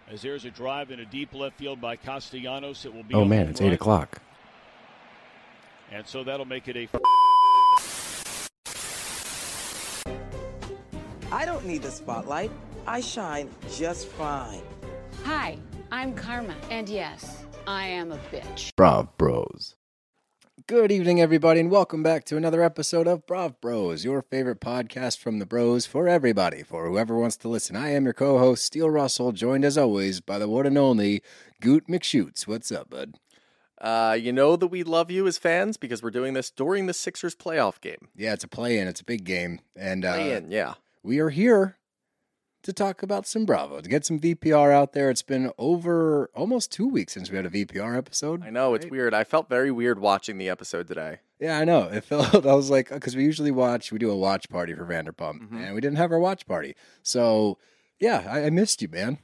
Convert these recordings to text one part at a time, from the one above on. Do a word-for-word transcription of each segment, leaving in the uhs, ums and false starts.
As there's a drive in a deep left field by Castellanos, it will be. Oh man, it's eight o'clock. And so that'll make it a. I don't need the spotlight. I shine just fine. Hi, I'm Karma, and yes, I am a bitch. Brav Bros. Good evening, everybody, and welcome back to another episode of Brav Bros, your favorite podcast from the bros for everybody, for whoever wants to listen. I am your co-host, Steele Russell, joined as always by the one and only Goot McShoots. What's up, bud? Uh, you know that we love you as fans because we're doing this during the Sixers playoff game. Yeah, it's a play-in. It's a big game. And uh, Play-in, yeah. We are here to talk about some Bravo, to get some V P R out there. It's been over almost two weeks since we had a V P R episode. I know, it's right? weird. I felt very weird watching the episode today. Yeah, I know. It felt, I was like, because we usually watch, we do a watch party for Vanderpump, Mm-hmm. and we didn't have our watch party. So, yeah, I, I missed you, man.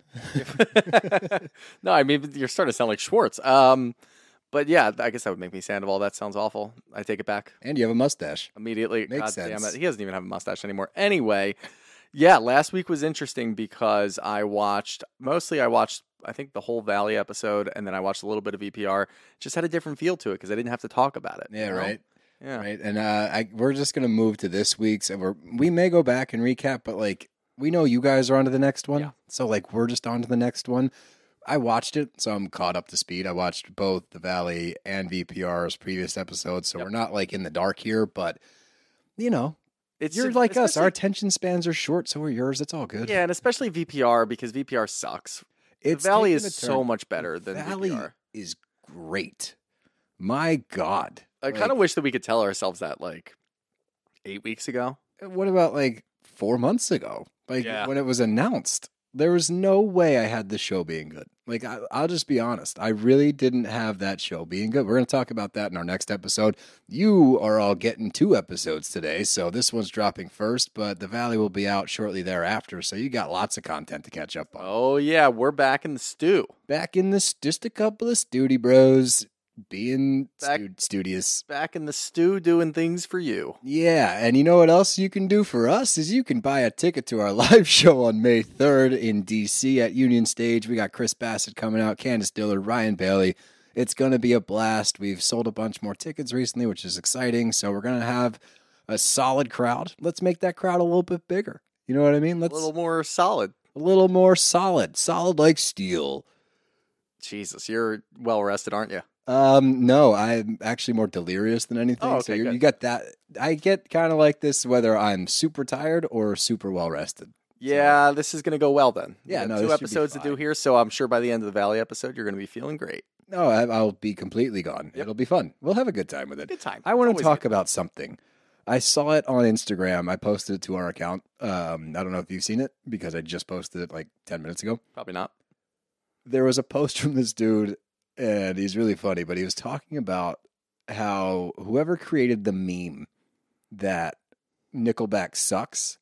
No, I mean, you're starting to sound like Schwartz. Um, but yeah, I guess that would make me Sandoval. That sounds awful. I take it back And you have a mustache. immediately. Makes God damn sense. it. He doesn't even have a mustache anymore. Anyway, yeah, last week was interesting because I watched, mostly I watched, I think, the whole Valley episode, and then I watched a little bit of V P R. It just had a different feel to it because I didn't have to talk about it. Yeah, you know? right? Yeah. Right. And uh, I, we're just going to move to this week's, and we're, we may go back and recap, but like, we know you guys are on to the next one. Yeah. So, like, we're just on to the next one. I watched it, so I'm caught up to speed. I watched both the Valley and V P R's previous episodes, so Yep. we're not like in the dark here, but you know, It's you're like us. Our especially- attention spans are short, so are yours. It's all good. Yeah, and especially V P R because V P R sucks. It's the Valley taken is a so turn. much better than Valley V P R. is great. My God. I kind of wish that we could tell ourselves that like eight weeks ago. What about like four months ago? Like Yeah. when it was announced, there was no way I had the show being good. Like I, I'll just be honest, I really didn't have that show being good. We're going to talk about that in our next episode. You are all getting two episodes today, so this one's dropping first, but the Valley will be out shortly thereafter. So you got lots of content to catch up on. Oh yeah, we're back in the stew. Back in this, just a couple of studi bros being Back- stu- studious. Back in the stew doing things for you. Yeah, and you know what else you can do for us is you can buy a ticket to our live show on May third in D C at Union Stage. We got Chris Bassett coming out, Candace Dillard, Ryan Bailey. It's going to be a blast. We've sold a bunch more tickets recently, which is exciting. So we're going to have a solid crowd. Let's make that crowd a little bit bigger. You know what I mean? A Let's little more solid. a little more solid, solid like steel. Jesus, you're well rested, aren't you? Um, no, I'm actually more delirious than anything. Oh, so okay, you good. you got that. I get kind of like this whether I'm super tired or super well rested. Yeah, this is gonna go well then. We Yeah, got no, two this should be episodes to do fine. here, so I'm sure by the end of the Valley episode, you're gonna be feeling great. No, I, I'll be completely gone. Yep. It'll be fun. We'll have a good time with it. Good time. I want to Always talk good. about something. I saw it on Instagram. I posted it to our account. Um, I don't know if you've seen it because I just posted it like ten minutes ago. Probably not. There was a post from this dude, and he's really funny, but he was talking about how whoever created the meme that Nickelback sucks.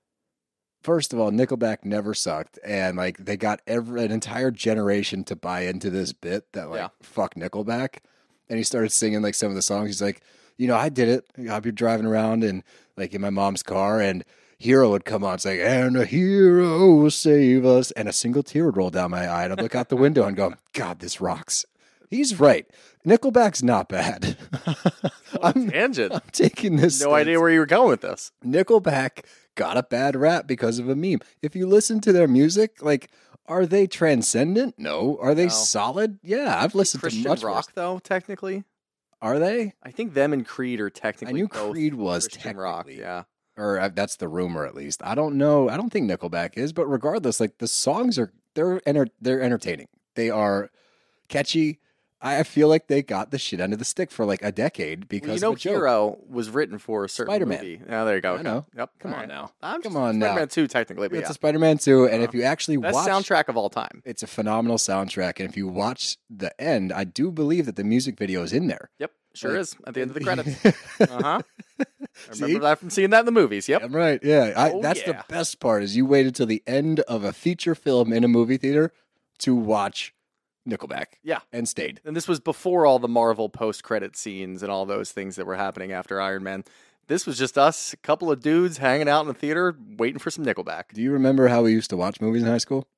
First of all, Nickelback never sucked, and like they got every an entire generation to buy into this bit that like Yeah. fuck Nickelback, and he started singing like some of the songs. He's like, you know, I did it. I'd be driving around and like in my mom's car, and Hero would come on. It's like, and a hero will save us, and a single tear would roll down my eye, and I'd look out the window and go, God, this rocks. He's right. Nickelback's not bad. I'm, Tangent. I'm taking this. No stance. idea where you were going with this. Nickelback got a bad rap because of a meme. If you listen to their music, like, are they transcendent? No. Are they No. solid? Yeah, I've listened Christian to much rock, worse. though, technically. Are they? I think them and Creed are technically. I knew both Creed was Christian rock. technically. Yeah. Or uh, that's the rumor, at least. I don't know. I don't think Nickelback is, but regardless, like the songs are they're enter- they're entertaining. They are catchy. I feel like they got the shit end of the stick for like a decade because Well, you know, of a joke. Hero was written for a certain Spider-Man. movie. Yeah, there you go. I know. Yep. Come All on right. now. I'm Come just, on now. Spider-Man two, technically, but It's yeah. a Spider-Man two, and Uh-huh. if you actually Best watch soundtrack of all time. it's a phenomenal soundtrack. And if you watch the end, I do believe that the music video is in there. Yep, sure Like- is at the end of the credits. uh huh. I See? remember that from seeing that in the movies. Yep. I'm right. Yeah. I, Oh, that's yeah. the best part is you waited till the end of a feature film in a movie theater to watch Nickelback. Yeah. And stayed. And this was before all the Marvel post-credit scenes and all those things that were happening after Iron Man. This was just us, a couple of dudes hanging out in the theater waiting for some Nickelback. Do you remember how we used to watch movies in high school?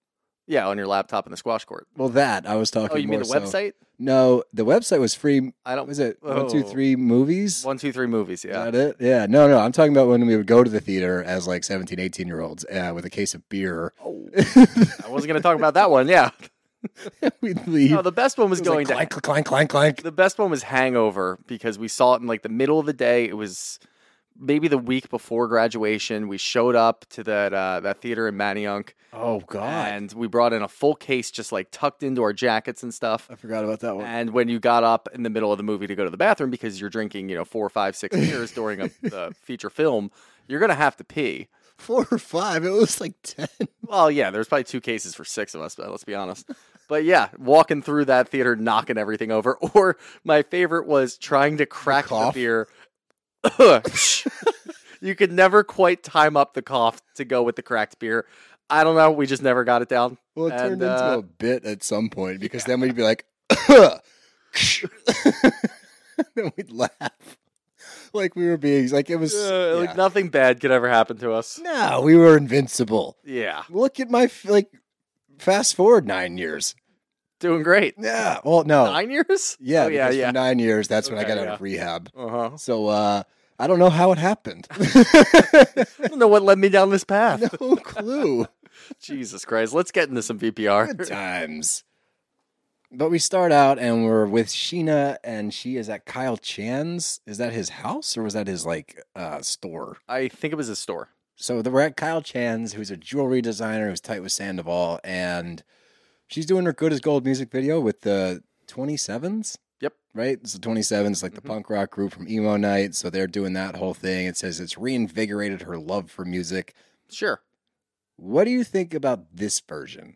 Yeah, on your laptop in the squash court. Well, that I was talking. Oh, you mean more the so- website? No, the website was free. I don't. Was it Oh. one two three movies? One, two, three movies. Is Yeah. that it? Yeah. No, no. I'm talking about when we would go to the theater as like seventeen, eighteen year olds uh, with a case of beer. Oh. I wasn't going to talk about that one. Yeah. We'd leave. No, the best one was, It was going like, to. clank, clank, clank, clank. The best one was Hangover because we saw it in like the middle of the day. It was maybe the week before graduation. We showed up to that uh, that theater in Manayunk, Oh God, and we brought in a full case, just like tucked into our jackets and stuff. I forgot about that one. And when you got up in the middle of the movie to go to the bathroom because you're drinking, you know, four, five, six beers during a, a feature film, you're gonna have to pee. Four or five. It was like ten. Well, yeah, there's probably two cases for six of us, but let's be honest. But yeah, walking through that theater, knocking everything over. Or my favorite was trying to crack the, cough? beer. You could never quite time up the cough to go with the cracked beer. I don't know. We just never got it down. Well, it And, turned into uh, a bit at some point because then we'd be like, then we'd laugh like we were being like it was. uh, yeah. Like nothing bad could ever happen to us. No, we were invincible. Yeah, Look at my f- like. Fast forward nine years. doing great. Yeah. Well, no. Nine years? Yeah. oh, yeah, because yeah. For nine years. That's when I Okay, got out yeah. of rehab. Uh huh. So uh, I don't know how it happened. I don't know what led me down this path. No clue. Jesus Christ. Let's get into some V P R. Good times. But we start out and we're with Sheena, and she is at Kyle Chan's. Is that his house or was that his like uh, store? I think it was a store. So we're at Kyle Chan's, who's a jewelry designer who's tight with Sandoval, and she's doing her Good as Gold music video with the twenty-sevens. Yep. Right? So twenty-sevens, like the Mhm. punk rock group from Emo Night. So they're doing that whole thing. It says it's reinvigorated her love for music. Sure. What do you think about this version?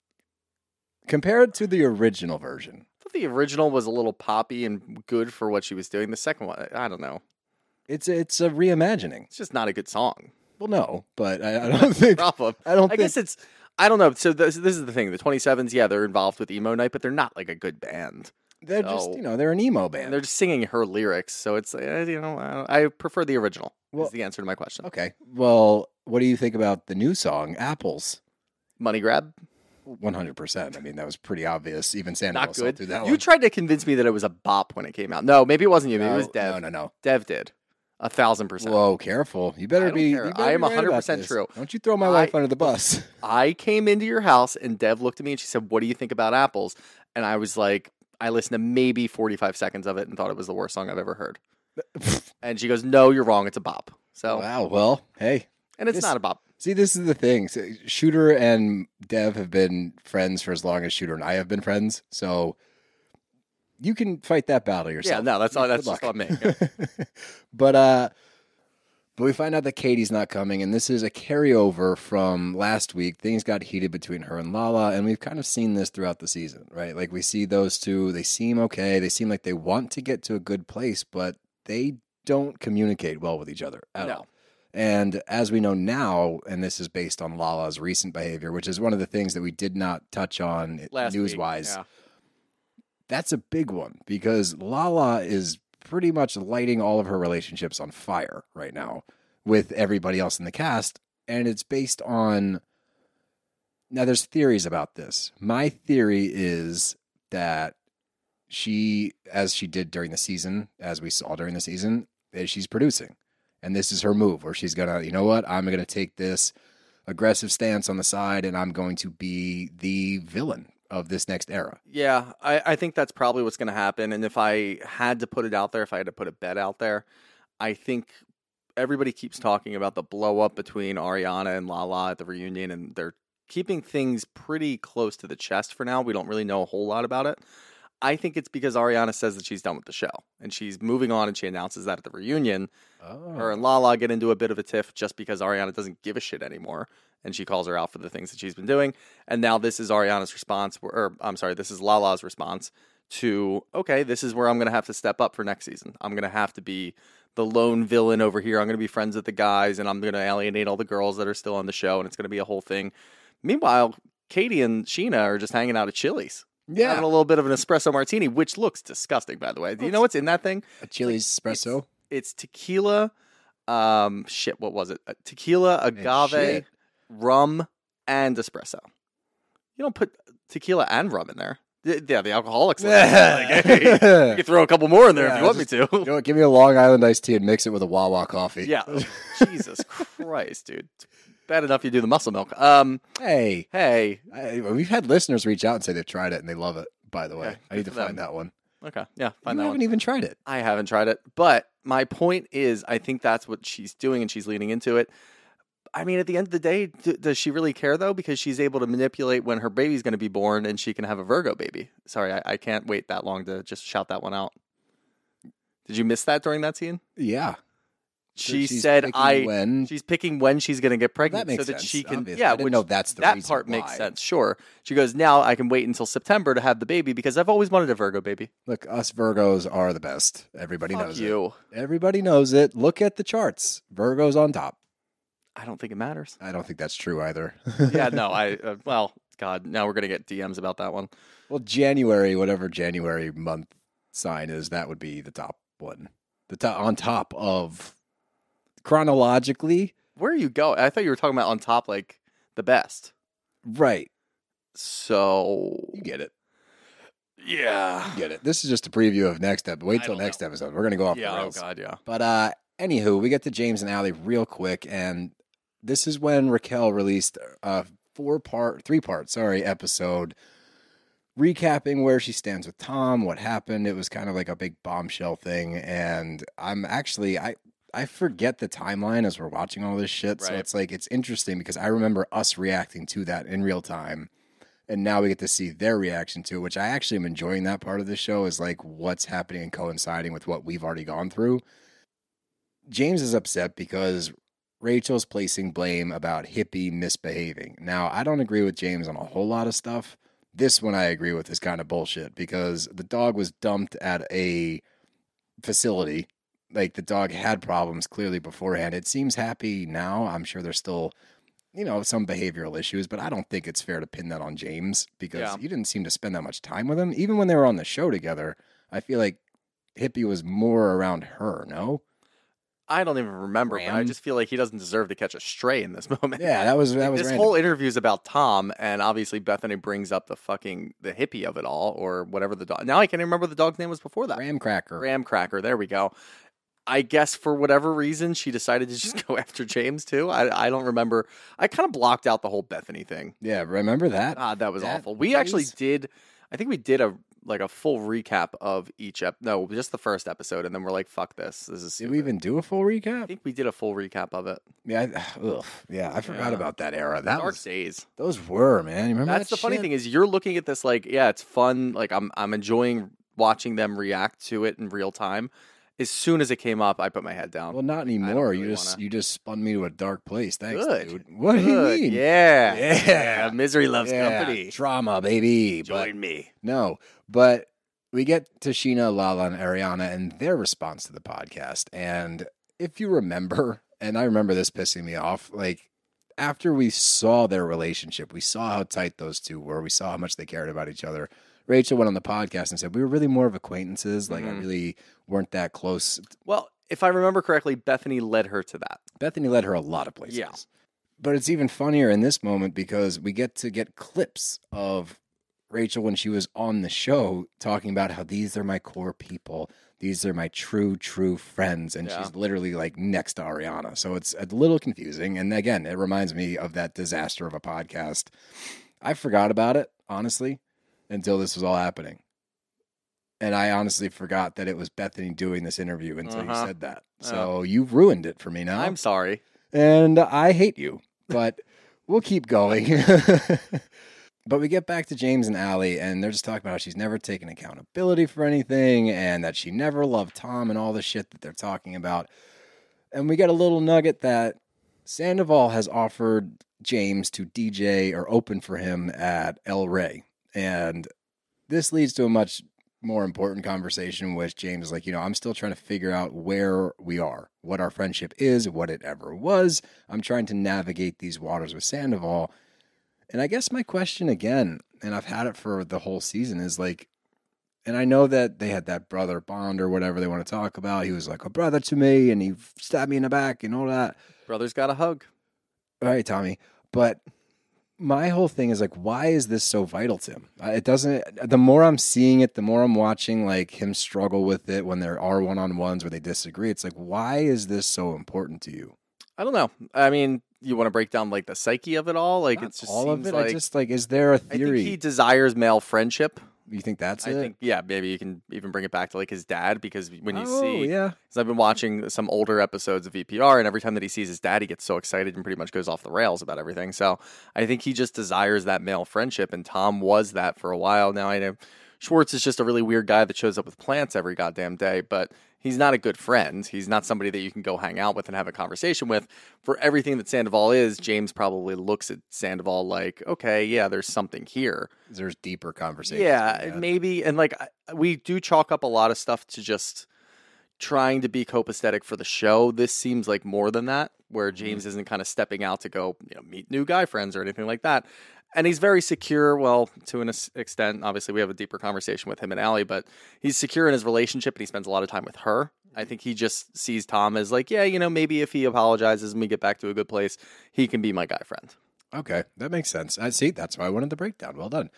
Compared to the original version. I thought the original was a little poppy and good for what she was doing. The second one, I don't know. It's a, it's a reimagining. It's just not a good song. Well, no, but I, I don't think Problem. I don't I think guess it's, I don't know. So this, this is the thing. The twenty-sevens, yeah, they're involved with Emo Night, but they're not like a good band. they're just so- you know they're an emo And band. they're just singing her lyrics. So it's, uh, you know, I, I prefer the original Well- is the answer to my question. Okay, well, what do you think about the new song Apples? Money grab? One hundred percent. I mean, that was pretty obvious. Even Sandoval Not saw good. through that You one. tried to convince me that it was a bop when it came out. No, maybe it wasn't you. Maybe no, it was Dev. No, no, no. Dev did. A thousand percent. Whoa, careful! You better I don't be. care. You better I am be right about one hundred percent this. true. Don't you throw my I- wife under the bus? I came into your house and Dev looked at me and she said, "What do you think about Apples?" And I was like, I listened to maybe forty-five seconds of it and thought it was the worst song I've ever heard. And she goes, "No, you're wrong. It's a bop." So, Wow. Well, hey. and it's this- not a bop. See, this is the thing. So, Shooter and Dev have been friends for as long as Shooter and I have been friends. So you can fight that battle yourself. Yeah, no, that's all. Good That's just luck. on me. Yeah. but uh, but we find out that Katie's not coming, and this is a carryover from last week. Things got heated between her and Lala, and we've kind of seen this throughout the season, right? Like we see those two. They seem okay. They seem like they want to get to a good place, but they don't communicate well with each other at No. all. And as we know now, and this is based on Lala's recent behavior, which is one of the things that we did not touch on Last news week, wise. yeah. That's a big one because Lala is pretty much lighting all of her relationships on fire right now with everybody else in the cast. And it's based on. Now, there's theories about this. My theory is that she, as she did during the season, as we saw during the season, is she's producing. And this is her move where she's going to, you know what, I'm going to take this aggressive stance on the side and I'm going to be the villain of this next era. Yeah, I, I think that's probably what's going to happen. And if I had to put it out there, if I had to put a bet out there, I think everybody keeps talking about the blow up between Ariana and Lala at the reunion, and they're keeping things pretty close to the chest for now. We don't really know a whole lot about it. I think it's because Ariana says that she's done with the show and she's moving on, and she announces that at the reunion. Oh. Her and Lala get into a bit of a tiff just because Ariana doesn't give a shit anymore, and she calls her out for the things that she's been doing. And now this is Ariana's response, or I'm sorry, this is Lala's response to, okay, this is where I'm going to have to step up for next season. I'm going to have to be the lone villain over here. I'm going to be friends with the guys, and I'm going to alienate all the girls that are still on the show, and it's going to be a whole thing. Meanwhile, Katie and Sheena are just hanging out at Chili's. Yeah. Having a little bit of an espresso martini, which looks disgusting, by the way. Do you know what's in that thing? A Chili's espresso. It's tequila, um, shit, what was it? Uh, Tequila, agave, shit. rum, and espresso. You don't put tequila and rum in there. Yeah, the alcoholics. Like, hey, you can throw a couple more in there Yeah, if you want just- me to. You know what? Give me a Long Island iced tea and mix it with a Wawa coffee. Yeah. Jesus Christ, dude. Bad enough you do the muscle milk. Um, Hey, hey. I, we've had listeners reach out and say they've tried it and they love it. By the way, Okay, I need to good for find them. that one. Okay, yeah, find you that haven't one. even tried it. I haven't tried it, but my point is, I think that's what she's doing, and she's leaning into it. I mean, at the end of the day, d- does she really care though? Because she's able to manipulate when her baby's going to be born, and she can have a Virgo baby. Sorry, I, I can't wait that long to just shout that one out. Did you miss that during that scene? Yeah. She she's said, picking "I." when- She's picking when she's going to get pregnant, That makes so that sense, she can. obviously. Yeah, I didn't which- know that's the that reason part makes why. sense. Sure. She goes, now I can wait until September to have the baby because I've always wanted a Virgo baby. Look, us Virgos are the best. Everybody Fuck knows you. it. Everybody knows it. Look at the charts. Virgo's on top. I don't think it matters. I don't think that's true either. Yeah, no, I, uh, well, God, now we're going to get D Ms about that one. Well, January, whatever January month sign is, that would be the top one. The top on top of chronologically, Where are you going? I thought you were talking about on top, like the best. right? So, You get it. yeah. You get it. This is just a preview of next episode. Wait I till don't next know. episode. We're gonna go off Yeah, the oh rails. God, yeah. But uh, anywho, we get to James and Allie real quick, and this is when Raquel released a four part, three part, sorry, episode recapping where she stands with Tom, what happened. It was kind of like a big bombshell thing, and I'm actually I I forget the timeline as we're watching all this shit. So Right. it's like it's interesting because I remember us reacting to that in real time. And now we get to see their reaction to it, which I actually am enjoying that part of the show is like what's happening and coinciding with what we've already gone through. James is upset because Rachel's placing blame about Hippie misbehaving. Now, I don't agree with James on a whole lot of stuff. This one I agree with is kind of bullshit because the dog was dumped at a facility. Like the dog had problems clearly beforehand. It seems happy now. I'm sure there's still, you know, some behavioral issues, but I don't think it's fair to pin that on James because Yeah. you didn't seem to spend that much time with him. Even when they were on the show together, I feel like Hippie was more around her, no? I don't even remember, but I Ram? just feel like he doesn't deserve to catch a stray in this moment. Yeah, that was that was this random. whole interview is about Tom, and obviously Bethany brings up the fucking the hippie of it all, or whatever the dog. Now I can't even remember what the dog's name was before that. Ram Cracker. Ram Cracker. There we go. I guess for whatever reason she decided to just go after James too. I I don't remember. I kind of blocked out the whole Bethany thing. Yeah, remember that? God, that was That awful. We actually phase? did. I think we did a like a full recap of each ep. No, just the first episode, and then we're like, "Fuck this! This is." Did Stupid. we even do a full I recap? think we did a full recap of it. Yeah, I, ugh, yeah, I forgot Yeah. about that era. That Dark was days. those were man. You remember That's that the funny shit? thing is you're looking at this like, yeah, it's fun. Like I'm I'm enjoying watching them react to it in real time. As soon as it came up, I put my head down. Well, not anymore. really you just wanna- you just spun me to a dark place. Thanks, Good. dude. What do you Good. mean? Yeah. Yeah. Misery loves Yeah, company. drama, baby. But Join me. no, but we get to Sheena, Lala, and Ariana and their response to the podcast. And if you remember, and I remember this pissing me off, like after we saw their relationship, we saw how tight those two were. We saw how much they cared about each other. Rachel went on the podcast and said, we were really more of acquaintances. Like, I Mhm. really weren't that close. Well, if I remember correctly, Bethany led her to that. Bethany led her a lot of places. Yeah. But it's even funnier in this moment because we get to get clips of Rachel when she was on the show talking about how these are my core people. These are my true, true friends. And Yeah. she's literally like next to Ariana. So it's a little confusing. And again, it reminds me of that disaster of a podcast. I forgot about it, honestly, until this was all happening. And I honestly forgot that it was Bethany doing this interview until Uh-huh. you said that. So you've ruined it for me now. I'm sorry. And I hate you, but we'll keep going. But we get back to James and Allie, and they're just talking about how she's never taken accountability for anything and that she never loved Tom and all the shit that they're talking about. And we get a little nugget that Sandoval has offered James to D J or open for him at El Rey. And this leads to a much more important conversation, which James is like, you know, I'm still trying to figure out where we are, what our friendship is, what it ever was. I'm trying to navigate these waters with Sandoval. And I guess my question again, and I've had it for the whole season, is like, and I know that they had that brother bond or whatever they want to talk about. He was like a brother to me, and he stabbed me in the back and all that. Brother's got a hug. All right, Tommy. But my whole thing is like, why is this so vital to him? Uh, It doesn't. The more I'm seeing it, the more I'm watching like him struggle with it when there are one on ones where they disagree. It's like, why is this so important to you? I don't know. I mean, you want to break down like the psyche of it all? Like Not it's just all of seems it. like I just like, is there a I think theory? he desires male friendship. You think that's I it? think yeah, maybe you can even bring it back to like his dad because when you oh, see yeah. Because I've been watching some older episodes of V P R, and every time that he sees his dad, he gets so excited and pretty much goes off the rails about everything. So I think he just desires that male friendship, and Tom was that for a while. Now I know Schwartz is just a really weird guy that shows up with plants every goddamn day, but he's not a good friend. He's not somebody that you can go hang out with and have a conversation with. For everything that Sandoval is, James probably looks at Sandoval like, okay, yeah, there's something here. There's deeper conversations. Yeah, to be had. maybe. And like, I- we do chalk up a lot of stuff to just trying to be copacetic for the show. This seems like more than that, where James isn't kind of stepping out to go, you know, meet new guy friends or anything like that. And he's very secure. Well, to an ex- extent, obviously, we have a deeper conversation with him and Allie, but he's secure in his relationship and he spends a lot of time with her. I think he just sees Tom as like, yeah, you know, maybe if he apologizes and we get back to a good place, he can be my guy friend. Okay, that makes sense. I see. That's why I wanted the breakdown. Well done.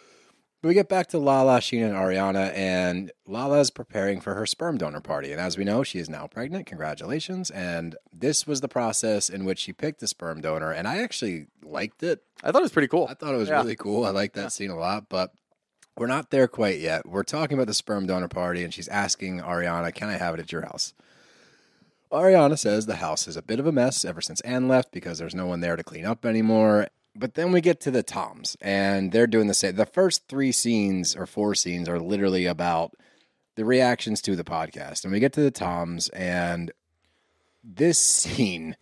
We get back to Lala, Sheena, and Ariana, and Lala is preparing for her sperm donor party. And as we know, she is now pregnant. Congratulations. And this was the process in which she picked the sperm donor. And I actually liked it. I thought it was pretty cool. I thought it was Yeah. really cool. I like that Yeah. scene a lot, but we're not there quite yet. We're talking about the sperm donor party, and she's asking Ariana, can I have it at your house? Ariana says the house is a bit of a mess ever since Anne left because there's no one there to clean up anymore. But then we get to the Toms, and they're doing the same. The first three scenes or four scenes are literally about the reactions to the podcast. And we get to the Toms, and this scene,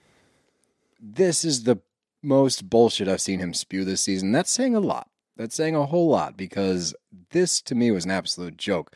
this is the most bullshit I've seen him spew this season. That's saying a lot. That's saying a whole lot because this, to me, was an absolute joke.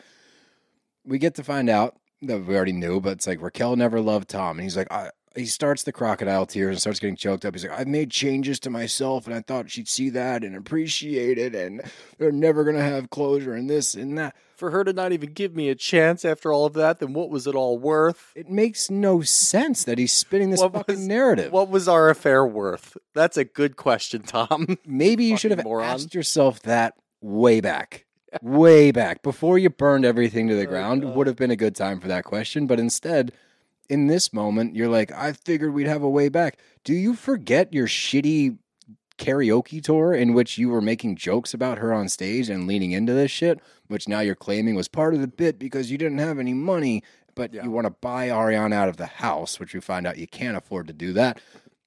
We get to find out that we already knew, but it's like Raquel never loved Tom. And he's like, I, he starts the crocodile tears and starts getting choked up. He's like, I've made changes to myself and I thought she'd see that and appreciate it. And they're never going to have closure and this and that. For her to not even give me a chance after all of that, then what was it all worth? It makes no sense that he's spinning this What fucking was- narrative. What was our affair worth? That's a good question, Tom. Maybe you Fucking should have moron. asked yourself that way back. Way back. Before you burned everything to the Oh, ground God. would have been a good time for that question. But instead, in this moment, you're like, I figured we'd have a way back. Do you forget your shitty karaoke tour in which you were making jokes about her on stage and leaning into this shit, which now you're claiming was part of the bit because you didn't have any money, but Yeah. you want to buy Ariana out of the house, which we find out you can't afford to do that.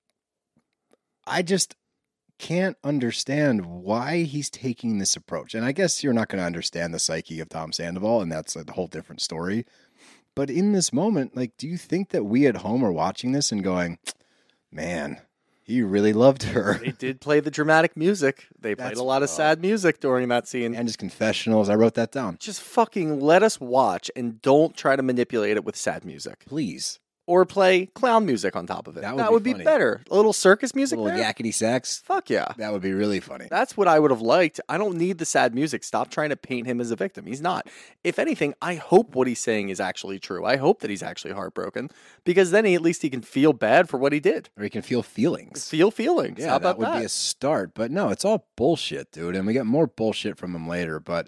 I just can't understand why he's taking this approach. And I guess you're not going to understand the psyche of Tom Sandoval, and that's a whole different story. But in this moment, like, do you think that we at home are watching this and going, man, he really loved her? They did play the dramatic music. They played That's- a lot of oh. sad music during that scene. And his confessionals, I wrote that down. Just fucking let us watch and don't try to manipulate it with sad music. Please. Or play clown music on top of it. That would be be, funny. better. A little circus A music little there? yakety sax. Fuck yeah. That would be really funny. That's what I would have liked. I don't need the sad music. Stop trying to paint him as a victim. He's not. If anything, I hope what he's saying is actually true. I hope that he's actually heartbroken because then he, at least he can feel bad for what he did. Or he can feel feelings. Feel feelings. Yeah, How about that would that? be a start. But no, it's all bullshit, dude. And we get more bullshit from him later. But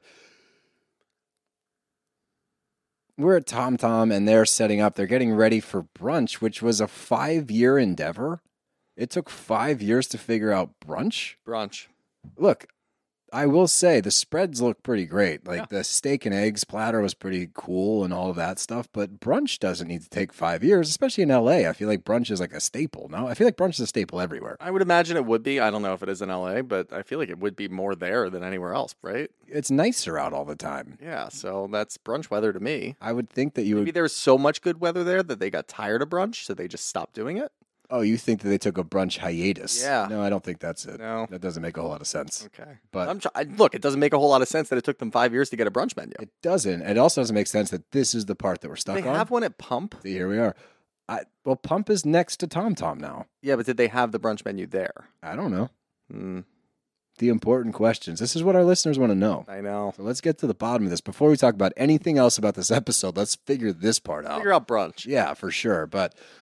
we're at Tom Tom, and they're setting up. They're getting ready for brunch, which was a five-year endeavor. It took five years to figure out brunch. Brunch. Look, I will say the spreads look pretty great. Like Yeah. the steak and eggs platter was pretty cool and all of that stuff. But brunch doesn't need to take five years, especially in L A. I feel like brunch is like a staple. No, I feel like brunch is a staple everywhere. I would imagine it would be. I don't know if it is in L A, but I feel like it would be more there than anywhere else, right? It's nicer out all the time. Yeah, so that's brunch weather to me. I would think that you Maybe would. there's so much good weather there that they got tired of brunch, so they just stopped doing it? Oh, you think that they took a brunch hiatus? Yeah. No, I don't think that's it. No. That doesn't make a whole lot of sense. Okay. But I'm try- I, look, it doesn't make a whole lot of sense that it took them five years to get a brunch menu. it doesn't. It also doesn't make sense that this is the part that we're stuck They on. have one at Pump? See, here we are. I, well, Pump is next to Tom Tom now. Yeah, but did they have the brunch menu there? I don't know. Hmm, The important questions. This is what our listeners want to know. I know. So let's get to the bottom of this. Before we talk about anything else about this episode, let's figure this part out. Figure out brunch. Yeah, for sure. But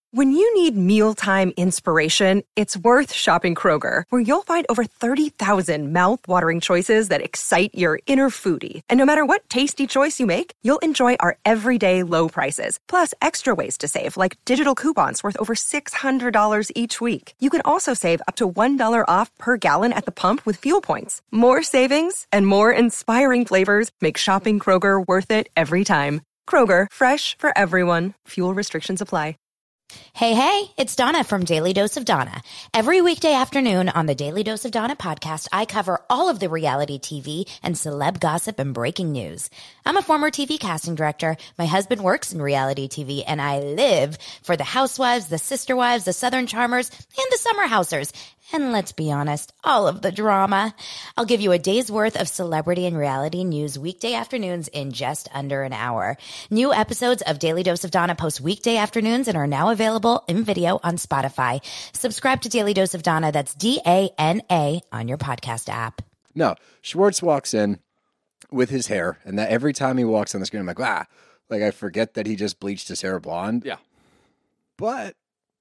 When you need mealtime inspiration, it's worth shopping Kroger, where you'll find over thirty thousand mouth-watering choices that excite your inner foodie. And no matter what tasty choice you make, you'll enjoy our everyday low prices, plus extra ways to save, like digital coupons worth over six hundred dollars each week. You can also save up to one dollar off per gallon at the pump with fuel points. More savings and more inspiring flavors make shopping Kroger worth it every time. Kroger, fresh for everyone. Fuel restrictions apply. Hey, hey, it's Donna from Daily Dose of Donna. Every weekday afternoon on the Daily Dose of Donna podcast, I cover all of the reality T V and celeb gossip and breaking news. I'm a former T V casting director. My husband works in reality T V, and I live for the housewives, the sister wives, the Southern Charmers, and the summer housers. And let's be honest, all of the drama. I'll give you a day's worth of celebrity and reality news weekday afternoons in just under an hour. New episodes of Daily Dose of Donna post weekday afternoons and are now available in video on Spotify. Subscribe to Daily Dose of Donna. That's D A N A on your podcast app. No, Schwartz walks in with his hair, and that every time he walks on the screen, I'm like, ah, like I forget that he just bleached his hair blonde. Yeah. But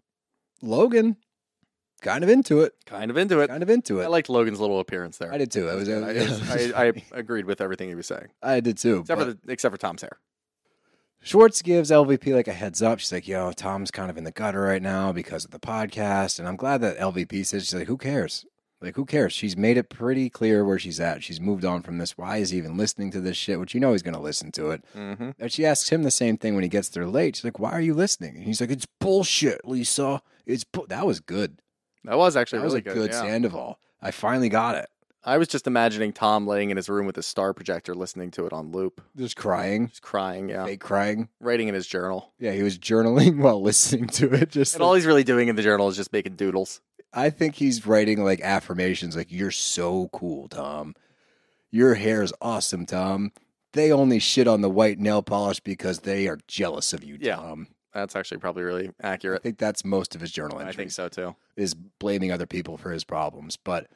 Logan, kind of into it. Kind of into it. Kind of into it. I liked Logan's little appearance there. I did too. I was. I, I, I agreed with everything he was saying. I did too. Except for the, except for Tom's hair. Schwartz gives L V P like a heads up. She's like, yo, Tom's kind of in the gutter right now because of the podcast. And I'm glad that L V P says, she's like, who cares? Like, who cares? She's made it pretty clear where she's at. She's moved on from this. Why is he even listening to this shit? Which you know he's going to listen to it. Mm-hmm. And she asks him the same thing when he gets there late. She's like, why are you listening? And he's like, it's bullshit, Lisa. It's bu-. That was good. That was actually that really was a good. good yeah. Sandoval. I finally got it. I was just imagining Tom laying in his room with his star projector listening to it on loop. Just crying. Just crying, yeah. Fake crying. Writing in his journal. Yeah, he was journaling while listening to it. Just And like, all he's really doing in the journal is just making doodles. I think he's writing like affirmations like, you're so cool, Tom. Your hair is awesome, Tom. They only shit on the white nail polish because they are jealous of you, Yeah. Tom. That's actually probably really I accurate. think that's most of his journal entries. I think so too. Is blaming other people for his problems. But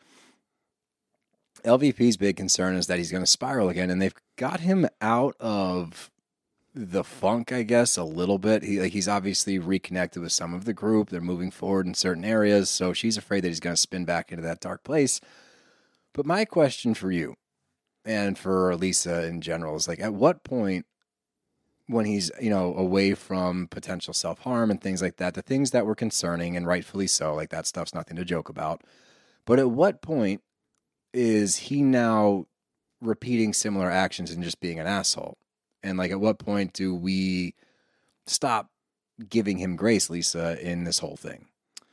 L V P's big concern is that he's going to spiral again, and they've got him out of the funk, I guess, a little bit. He like he's obviously reconnected with some of the group. They're moving forward in certain areas, so she's afraid that he's going to spin back into that dark place. But my question for you and for Lisa in general is like, at what point, when he's, you know, away from potential self-harm and things like that, the things that were concerning, and rightfully so, like that stuff's nothing to joke about. But at what point is he now repeating similar actions and just being an asshole? And like, at what point do we stop giving him grace, Lisa, in this whole thing?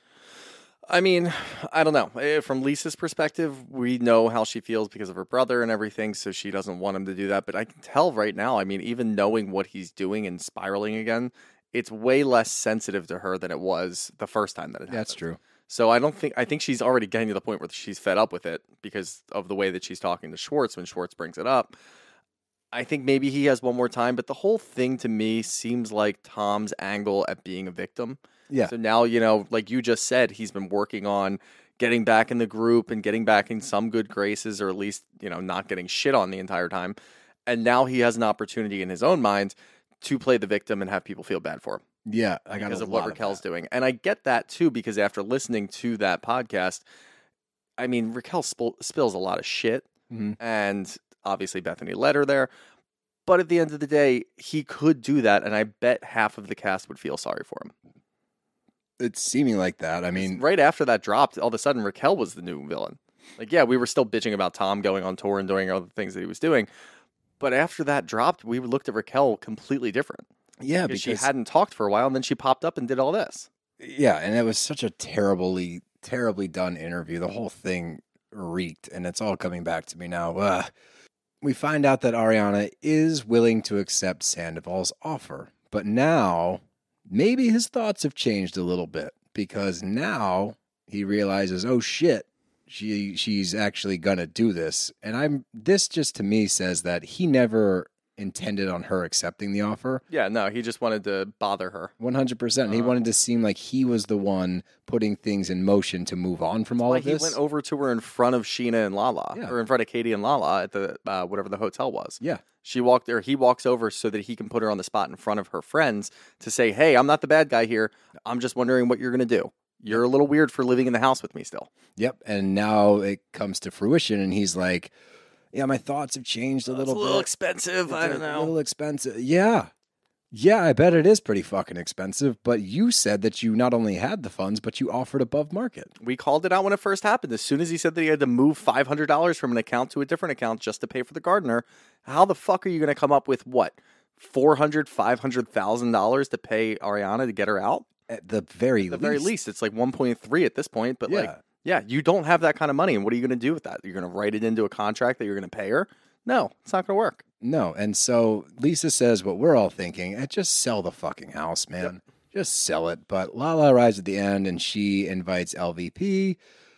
I mean, I don't know. Eh, From Lisa's perspective, we know how she feels because of her brother and everything, so she doesn't want him to do that. But I can tell right now, I mean, even knowing what he's doing and spiraling again, it's way less sensitive to her than it was the first time that it happened. That's true. So I don't think, I think she's already getting to the point where she's fed up with it because of the way that she's talking to Schwartz when Schwartz brings it up. I think maybe he has one more time, but the whole thing to me seems like Tom's angle at being a victim. Yeah. So now, you know, like you just said, he's been working on getting back in the group and getting back in some good graces, or at least, you know, not getting shit on the entire time. And now he has an opportunity in his own mind to play the victim and have people feel bad for him. Yeah, I got because a of what lot Raquel's of that. doing. And I get that too, because after listening to that podcast, I mean, Raquel sp- spills a lot of shit. Mhm. And obviously Bethany led her there. But at the end of the day, he could do that, and I bet half of the cast would feel sorry for him. It's seeming like that. I mean, Right after that dropped, all of a sudden Raquel was the new villain. Like, yeah, we were still bitching about Tom going on tour and doing all the things that he was doing. But after that dropped, we looked at Raquel completely different. yeah, Because because she hadn't talked for a while, and then she popped up and did all this. yeah, and it was such a terribly, terribly done interview. The whole thing reeked, and it's all coming back to me now. Ugh. We find out that Ariana is willing to accept Sandoval's offer, but now maybe his thoughts have changed a little bit, because now he realizes, oh shit, she she's actually gonna do this. And I'm this just to me says that he never intended on her accepting the offer. Yeah, no, he just wanted to bother her. one hundred percent. He Uh, wanted to seem like he was the one putting things in motion to move on from all Why of he this. went over to her in front of Sheena and Lala, Yeah. or in front of Katie and Lala at the uh, whatever the hotel was. Yeah. She walked there. He walks over so that he can put her on the spot in front of her friends to say, "Hey, I'm not the bad guy here. I'm just wondering what you're going to do. You're a little weird for living in the house with me still." Yep. And now it comes to fruition, and he's like, yeah, my thoughts have changed a little it's a little bit. expensive. It's I a don't know. little expensive. Yeah. Yeah, I bet it is pretty fucking expensive. But you said that you not only had the funds, but you offered above market. We called it out when it first happened. As soon as he said that he had to move five hundred dollars from an account to a different account just to pay for the gardener, how the fuck are you going to come up with what? four hundred thousand dollars, five hundred thousand dollars to pay Ariana to get her out? At the very At the least. very least, it's like one point three at this point. But like, Yeah. yeah, you don't have that kind of money. And what are you going to do with that? You're going to write it into a contract that you're going to pay her? No, it's not going to work. No. And so Lisa says what we're all thinking, eh, just sell the fucking house, man. Yep. Just sell it. But Lala arrives at the end and she invites L V P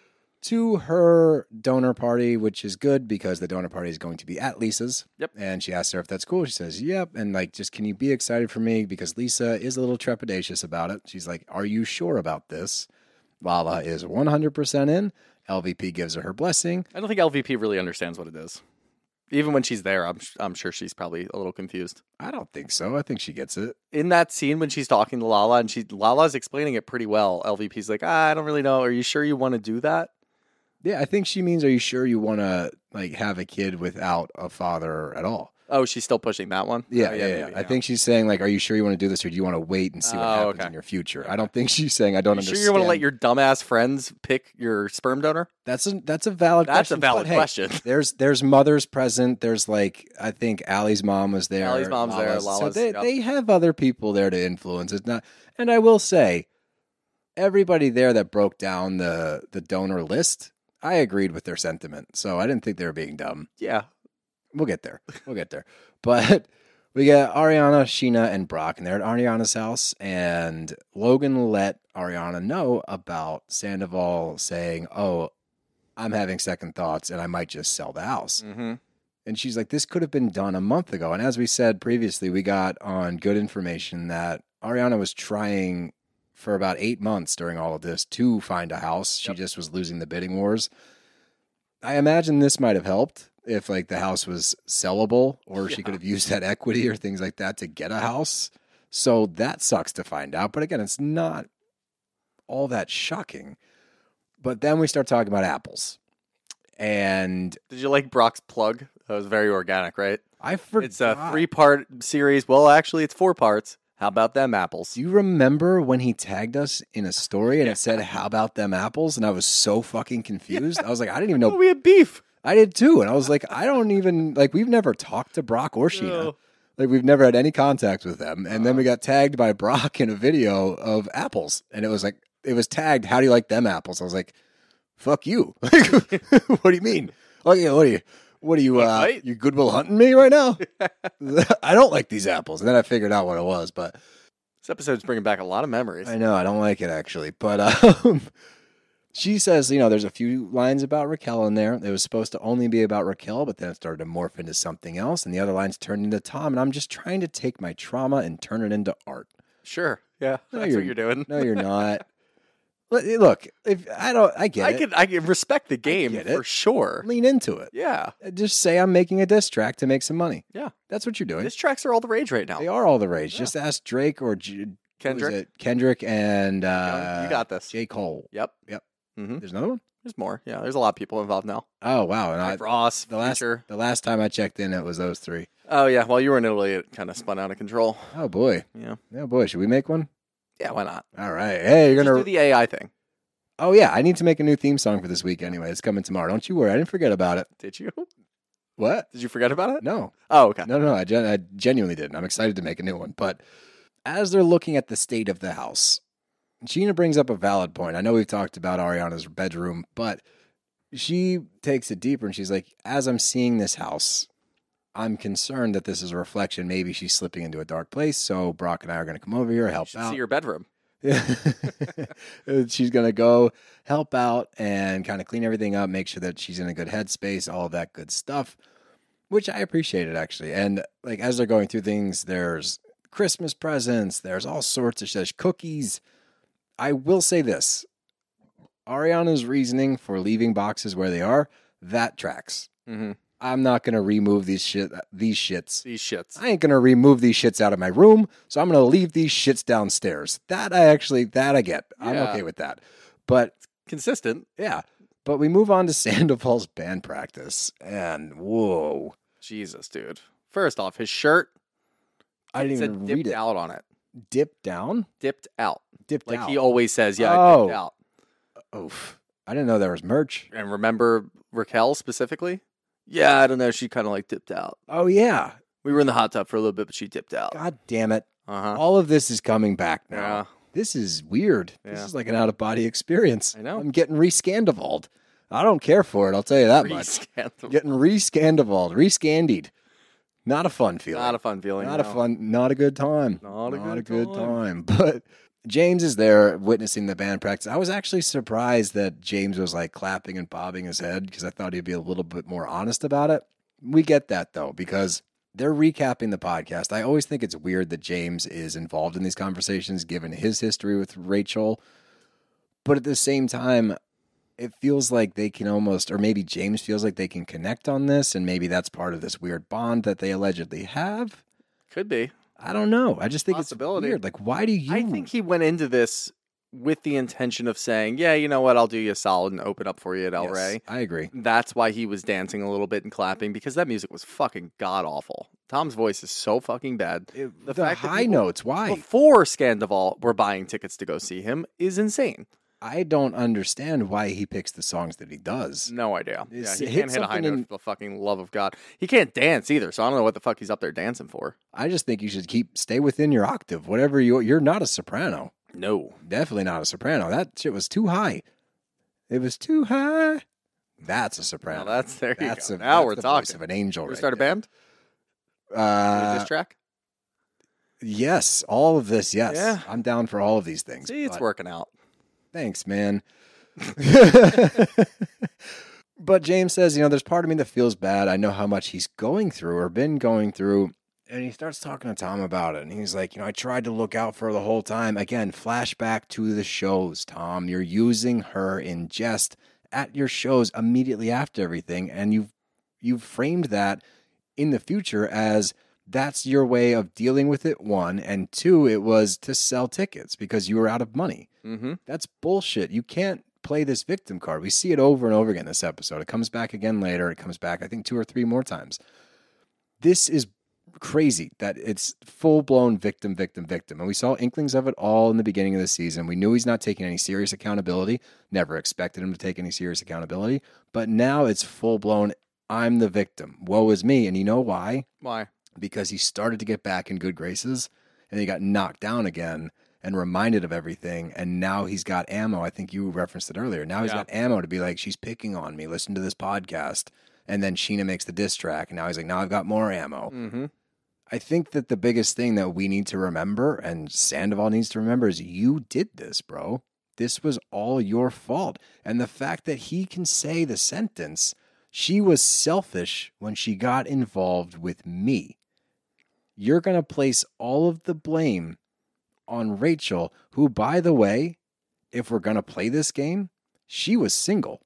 to her donor party, which is good because the donor party is going to be at Lisa's. Yep. And she asks her if that's cool. She says, yep. And like, just can you be excited for me? Because Lisa is a little trepidatious about it. She's like, are you sure about this? Lala is one hundred percent in. L V P gives her her blessing. I don't think L V P really understands what it is. Even when she's there, I'm I'm sure she's probably a little confused. I don't think so. I think she gets it. In that scene when she's talking to Lala and she Lala's explaining it pretty well, L V P's like, ah, I don't really know. Are you sure you want to do that? Yeah, I think she means, are you sure you want to like have a kid without a father at all? Oh, she's still pushing that one? Yeah, Oh, yeah, yeah. maybe, I think she's saying like, are you sure you want to do this, or do you want to wait and see what Oh, happens okay. in your future? I don't think she's saying I don't You sure understand. you want to let your dumbass friends pick your sperm donor? That's a that's a valid. That's question, a valid but, hey, question. There's there's mothers present. There's like I think Allie's mom was there. Allie's mom's there, so Lala's, they yep. they have other people there to influence. It's not. And I will say, everybody there that broke down the the donor list, I agreed with their sentiment. So I didn't think they were being dumb. Yeah. We'll get there. We'll get there. But we got Ariana, Sheena, and Brock, and they're at Ariana's house. And Logan let Ariana know about Sandoval saying, oh, I'm having second thoughts and I might just sell the house. Mm-hmm. And she's like, this could have been done a month ago. And as we said previously, we got on good information that Ariana was trying for about eight months during all of this to find a house. She Yep. just was losing the bidding wars. I imagine this might have helped if like the house was sellable, or she Yeah. could have used that equity or things like that to get a house. So that sucks to find out. But again, it's not all that shocking. But then we start talking about apples. And Did you like Brock's plug? That was very organic, right? I forgot. It's a three-part series. Well, actually, it's four parts. How about them apples? Do you remember when he tagged us in a story and it said, how about them apples? And I was so fucking confused. I was like, I didn't even Oh, know. we had beef. I did too. And I was like, I don't even, like, we've never talked to Brock or Sheena. No. Like, we've never had any contact with them. And then we got tagged by Brock in a video of apples. And it was like, it was tagged, how do you like them apples? I was like, fuck you. Like, what do you mean? Like, yeah, what are you, what are you, Wanna uh, fight? you Goodwill hunting me right now? I don't like these apples. And then I figured out what it was, but This episode's bringing back a lot of memories. I know, I don't like it actually. But um, she says, you know, there's a few lines about Raquel in there. It was supposed to only be about Raquel, but then it started to morph into something else. And the other lines turned into Tom. And I'm just trying to take my trauma and turn it into art. Sure. Yeah. No, That's what you're doing. No, you're not. Look, Look, if I don't, I get I it. can I can respect the game get for it. sure. Lean into it. Yeah. Just say I'm making a diss track to make some money. Yeah. That's what you're doing. These tracks are all the rage right now. They are all the rage. Just ask Drake or J- who is Kendrick. it? Kendrick and uh, You got this. J. Cole. Yep. Yep. Mm-hmm. There's another one? There's more. Yeah. There's a lot of people involved now. Oh, wow. And I, Like Ross, the last Future. the last time I checked in, it was those three. Oh yeah. While you were in Italy, it kind of spun out of control. Oh boy, Yeah. oh boy, should we make one? Yeah. Why not? All right. Hey, you're Just gonna. do the A I thing. Oh yeah, I need to make a new theme song for this week anyway. It's coming tomorrow. Don't you worry. I didn't forget about it. Did you? What? Did you forget about it? No, Oh, okay. no, no. no I, gen- I genuinely didn't. I'm excited to make a new one. But as they're looking at the state of the house, Gina brings up a valid point. I know we've talked about Ariana's bedroom, but she takes it deeper and she's like, as I'm seeing this house, I'm concerned that this is a reflection. Maybe she's slipping into a dark place. So Brock and I are going to come over here, You help should out. see your bedroom. She's going to go help out and kind of clean everything up, make sure that she's in a good headspace, all of that good stuff. which I appreciated actually. And like as they're going through things, there's Christmas presents, there's all sorts of shit, there's cookies. I will say this. Ariana's reasoning for leaving boxes where they are, that tracks. Mm-hmm. I'm not going to remove these shit these shits. These shits. I ain't going to remove these shits out of my room, so I'm going to leave these shits downstairs. That I actually that I get. I'm Yeah. okay with that. But Consistent. yeah, but we move on to Sandoval's band practice and whoa. Jesus, dude. First off, his shirt I didn't said even dipped read it. out on it. Dip down? Dipped out. Dipped Like out. he always says, yeah, Oh. dipped out. Oof. I didn't know there was merch. And remember Raquel specifically? Yeah, I don't know. She kind of like dipped out. Oh yeah. We were in the hot tub for a little bit, but she dipped out. God damn it. Uh-huh. All of this is coming back now. Yeah. This is weird. This Yeah. is like an out of body experience. I know. I'm getting re-Scandivaled. I don't care for it, I'll tell you that much. Re-Scandivaled. Getting re-Scandivaled, re-scandied. Not a fun feeling. Not a fun feeling. Not a no. fun, not a good time. Not a good good time. time. But James is there witnessing the band practice. I was actually surprised that James was like clapping and bobbing his head because I thought he'd be a little bit more honest about it. We get that though, because they're recapping the podcast. I always think it's weird that James is involved in these conversations given his history with Rachel. But at the same time, it feels like they can almost, or maybe James feels like they can connect on this, and maybe that's part of this weird bond that they allegedly have. Could be. I don't know. I just think Possibility. it's weird. Like, why do you? I think he went into this with the intention of saying, yeah, you know what, I'll do you a solid and open up for you at El Yes, Rey. I agree. That's why he was dancing a little bit and clapping, because that music was fucking god-awful. Tom's voice is so fucking bad. The, fact that high people notes, why? Before Scandival were buying tickets to go see him is insane. I don't understand why he picks the songs that he does. No idea. Yeah, It's- he hit can't hit a high something note in- for the fucking love of God. He can't dance either, so I don't know what the fuck he's up there dancing for. I just think you should keep stay within your octave. Whatever you, you're not a soprano. No. Definitely not a soprano. That shit was too high. It was too high. That's a soprano. Well, that's there you that's go. A, Now that's we're the talking. voice of an angel. We Right start a there. band? Uh, this track? yes, all of this. Yes, Yeah. I'm down for all of these things. See, it's but- working out. Thanks, man. But James says, you know, there's part of me that feels bad. I know how much he's going through or been going through. And he starts talking to Tom about it. And he's like, you know, I tried to look out for her the whole time. Again, flashback to the shows, Tom. You're using her in jest at your shows immediately after everything. And you've, you've framed that in the future as that's your way of dealing with it, one. And two, it was to sell tickets because you were out of money. Mm-hmm. That's bullshit. You can't play this victim card. We see it over and over again in this episode. It comes back again later. It comes back, I think, two or three more times. This is crazy that it's full-blown victim, victim, victim. And we saw inklings of it all in the beginning of the season. We knew he's not taking any serious accountability. Never expected him to take any serious accountability. But now it's full-blown, I'm the victim. Woe is me. And you know why? Why? Because he started to get back in good graces and he got knocked down again and reminded of everything, and now he's got ammo. I think you referenced it earlier. Now he's Yeah. got ammo to be like, she's picking on me. Listen to this podcast. And then Sheena makes the diss track, and now he's like, now I've got more ammo. Mm-hmm. I think that the biggest thing that we need to remember, and Sandoval needs to remember, is you did this, bro. This was all your fault. And the fact that he can say the sentence, she was selfish when she got involved with me. You're going to place all of the blame on Rachel, who, by the way, if we're going to play this game, she was single.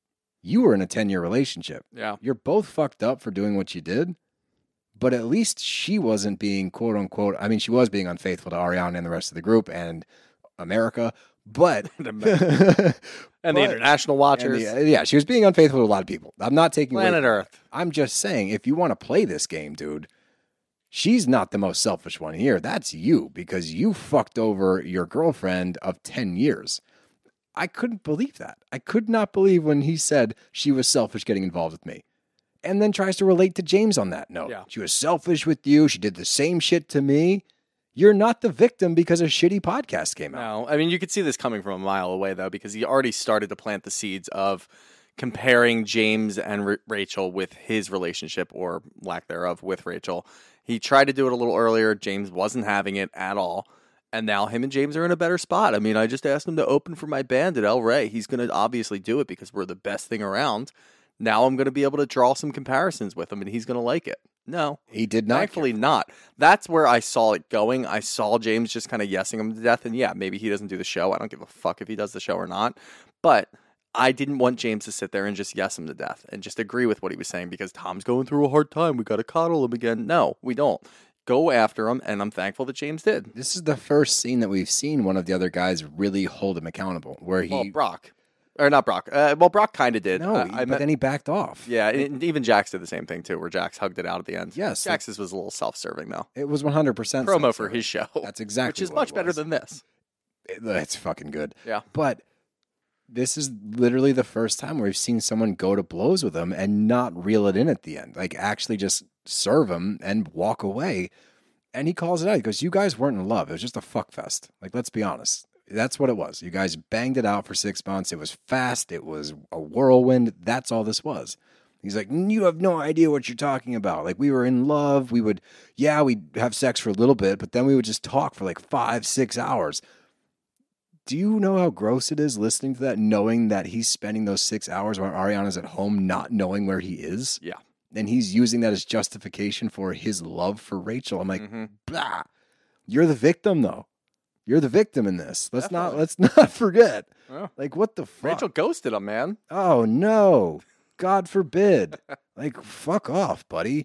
You were in a ten-year relationship. Yeah. You're both fucked up for doing what you did, but at least she wasn't being quote-unquote, I mean, she was being unfaithful to Ariana and the rest of the group and America, but... And the but- international watchers. and the- yeah, she was being unfaithful to a lot of people. I'm not taking away Planet from- Earth. I'm just saying, if you want to play this game, dude, she's not the most selfish one here. That's you, because you fucked over your girlfriend of ten years. I couldn't believe that. I could not believe when he said she was selfish getting involved with me. And then tries to relate to James on that note. Yeah. She was selfish with you. She did the same shit to me. You're not the victim because a shitty podcast came out. No, I mean, you could see this coming from a mile away, though, because he already started to plant the seeds of comparing James and R- Rachel with his relationship, or lack thereof, with Rachel. He tried to do it a little earlier. James wasn't having it at all. And now him and James are in a better spot. I mean, I just asked him to open for my band at El Rey. He's going to obviously do it because we're the best thing around. Now I'm going to be able to draw some comparisons with him, and he's going to like it. No. He did not. Thankfully not. That's where I saw it going. I saw James just kind of yesing him to death, and yeah, maybe he doesn't do the show. I don't give a fuck if he does the show or not. But I didn't want James to sit there and just yes him to death and just agree with what he was saying because Tom's going through a hard time. We got to coddle him again. No, we don't. Go after him, and I'm thankful that James did. This is the first scene that we've seen one of the other guys really hold him accountable, where he... Well, Brock. Or not Brock. Uh, well, Brock kind of did. No, uh, but I meant, then he backed off. Yeah, and even Jax did the same thing, too, where Jax hugged it out at the end. Yes. Jax's was a little self-serving, though. It was one hundred percent Promo for his show. That's exactly Which is what much it better was. than this. It- It's fucking good. Yeah. But this is literally the first time where we've seen someone go to blows with him and not reel it in at the end. Like, actually just serve him and walk away. And he calls it out. He goes, you guys weren't in love. It was just a fuck fest. Like, let's be honest. That's what it was. You guys banged it out for six months. It was fast. It was a whirlwind. That's all this was. He's like, you have no idea what you're talking about. Like, we were in love. We would, yeah, we'd have sex for a little bit, but then we would just talk for like five, six hours. Do you know how gross it is listening to that, knowing that he's spending those six hours while Ariana's at home, not knowing where he is? Yeah. And he's using that as justification for his love for Rachel. I'm like, Mm-hmm. blah. You're the victim, though. You're the victim in this. Let's Definitely. not let's not forget. Yeah. Like, what the fuck? Rachel ghosted him, man. Oh no. God forbid. Like, fuck off, buddy.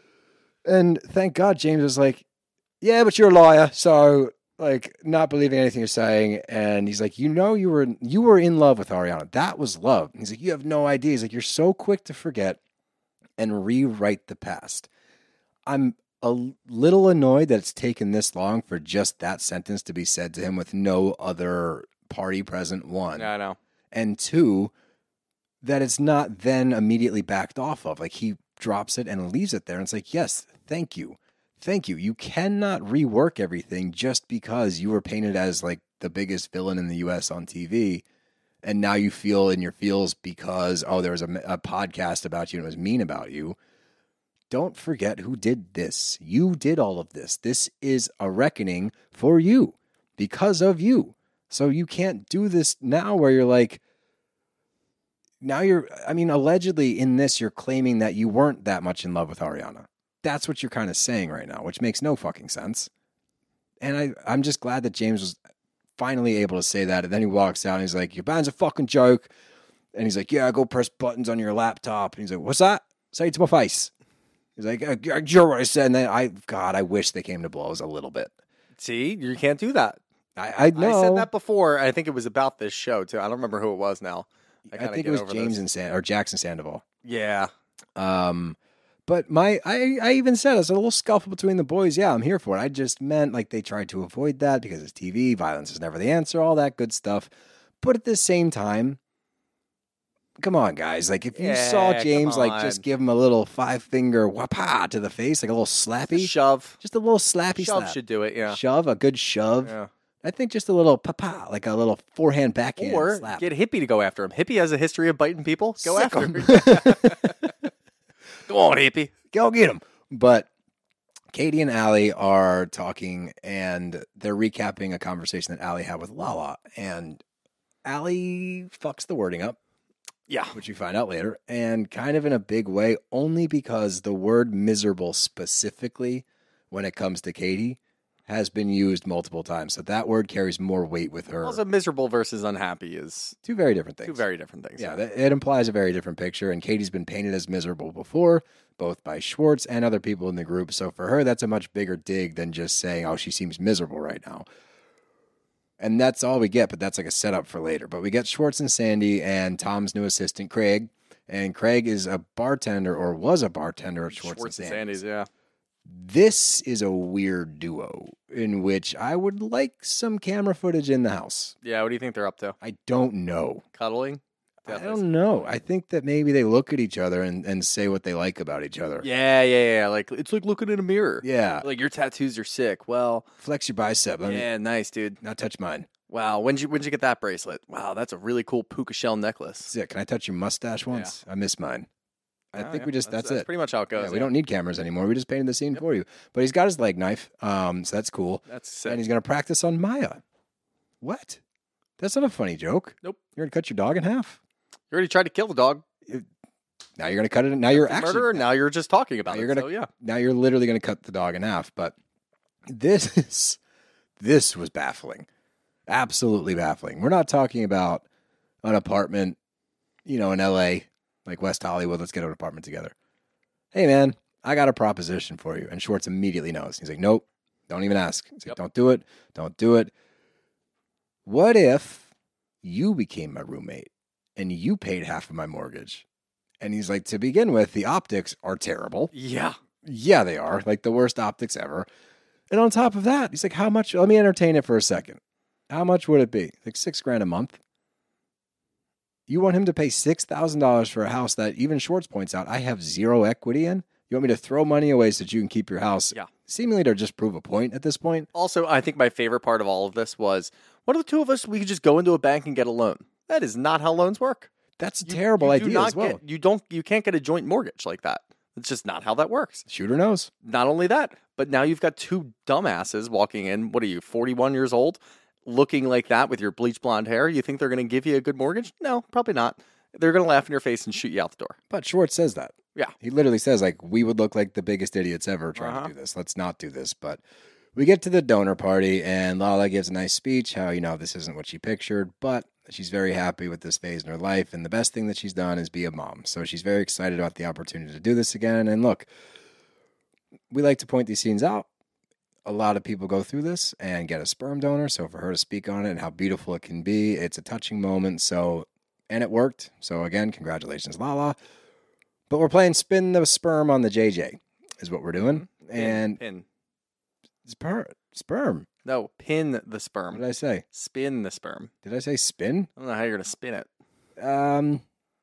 And thank God James was like, yeah, but you're a liar. So, like, not believing anything you're saying. And he's like, you know, you were you were in love with Ariana. That was love. And he's like, you have no idea. He's like, you're so quick to forget and rewrite the past. I'm a little annoyed that it's taken this long for just that sentence to be said to him with no other party present, one. Yeah, I know. And two, that it's not then immediately backed off of. Like, he drops it and leaves it there. And it's like, yes, thank you. Thank you. You cannot rework everything just because you were painted as like the biggest villain in the U S on T V. And now you feel in your feels because, oh, there was a, a podcast about you and it was mean about you. Don't forget who did this. You did all of this. This is a reckoning for you because of you. So you can't do this now where you're like, now you're, I mean, allegedly in this, you're claiming that you weren't that much in love with Ariana. That's what you're kind of saying right now, which makes no fucking sense. And I, I'm just glad that James was finally able to say that. And then he walks out and he's like, your band's a fucking joke. And he's like, yeah, go press buttons on your laptop. And he's like, what's that? Say it to my face. He's like, you're what I said. And then I, God, I wish they came to blows a little bit. See, you can't do that. I, I know. I said that before. I think it was about this show, too. I don't remember who it was now. I, I gotta think get it was over James this. and San, or Jackson Sandoval. Yeah. Um, but my, I, I even said it's a little scuffle between the boys. Yeah, I'm here for it. I just meant like they tried to avoid that because it's T V. Violence is never the answer. All that good stuff. But at the same time, come on, guys. Like, if you Yeah, saw come James, like, on. just give him a little five finger whapa to the face, like a little slappy, Shove. just a little slappy Shove slap. should do it, yeah. Shove, a good shove. Yeah. I think just a little papa, like a little forehand backhand Or slap. get Hippie to go after him. Hippie has a history of biting people. Go Sick after 'em. him. Go on, Hippie. Go get him. But Katie and Allie are talking, and they're recapping a conversation that Allie had with Lala. And Allie fucks the wording up, Yeah. which you find out later, and kind of in a big way, only because the word miserable specifically, when it comes to Katie, has been used multiple times. So that word carries more weight with her. Also, miserable versus unhappy is Two very different things. two very different things. Yeah, that- it implies a very different picture, and Katie's been painted as miserable before, both by Schwartz and other people in the group. So for her, that's a much bigger dig than just saying, oh, she seems miserable right now. And that's all we get, but that's like a setup for later. But we get Schwartz and Sandy and Tom's new assistant, Craig. And Craig is a bartender, or was a bartender at Schwartz, Schwartz and and Sandy's. Sandy's, yeah. This is a weird duo in which I would like some camera footage in the house. Yeah, what do you think they're up to? I don't know. Cuddling? I Definitely. don't know. I think that maybe they look at each other and, and say what they like about each other. Yeah, yeah, yeah. Like, it's like looking in a mirror. Yeah. Like, your tattoos are sick. Well, Flex your bicep. Let me yeah, nice, dude. not touch mine. Wow, when'd you, when'd you get that bracelet? Wow, that's a really cool puka shell necklace. Sick. Can I touch your mustache once? I miss mine. I Oh, think yeah. we just, that's, that's it. pretty much how it goes. Yeah, we yeah. don't need cameras anymore. We just painted the scene for you. But he's got his leg knife, um, so that's cool. That's sick. And he's going to practice on Maya. What? That's not a funny joke. Nope. You're going to cut your dog in half? You already tried to kill the dog. Now you're going to cut it. Now you're Attempted actually murder. Now you're just talking about now it. you're gonna so, yeah. now you're literally going to cut the dog in half. But this is this was baffling, absolutely baffling. We're not talking about an apartment, you know, in L A, like West Hollywood. Let's get an apartment together. Hey, man, I got a proposition for you. And Schwartz immediately knows. He's like, nope, don't even ask. He's like, Yep. don't do it. Don't do it. What if you became my roommate and you paid half of my mortgage? And he's like, to begin with, the optics are terrible. Yeah. Yeah, they are. Like the worst optics ever. And on top of that, he's like, how much? Let me entertain it for a second. How much would it be? Like six grand a month? You want him to pay six thousand dollars for a house that even Schwartz points out, I have zero equity in? You want me to throw money away so that you can keep your house? Yeah. Seemingly to just prove a point at this point. Also, I think my favorite part of all of this was, one of the two of us, we could just go into a bank and get a loan. That is not how loans work. That's a You- terrible you do idea not as well. Get, you don't. You can't get a joint mortgage like that. It's just not how that works. Shooter knows. Not only that, but now you've got two dumbasses walking in. What are you, forty-one years old, looking like that with your bleach blonde hair? You think they're going to give you a good mortgage? No, probably not. They're going to laugh in your face and shoot you out the door. But Schwartz says that. Yeah. He literally says, like, we would look like the biggest idiots ever trying Uh-huh. to do this. Let's not do this. But we get to the donor party, and Lala gives a nice speech, how, you know, this isn't what she pictured, but she's very happy with this phase in her life, and the best thing that she's done is be a mom. So she's very excited about the opportunity to do this again. And look, we like to point these scenes out. A lot of people go through this and get a sperm donor. So for her to speak on it and how beautiful it can be, it's a touching moment. So, and it worked. So again, congratulations, Lala. But we're playing spin the sperm on the J J is what we're doing. And pin. sperm, sperm. No, pin the What sperm. did I say? Spin the sperm. Did I say spin? I don't know how you're going to spin it. Um,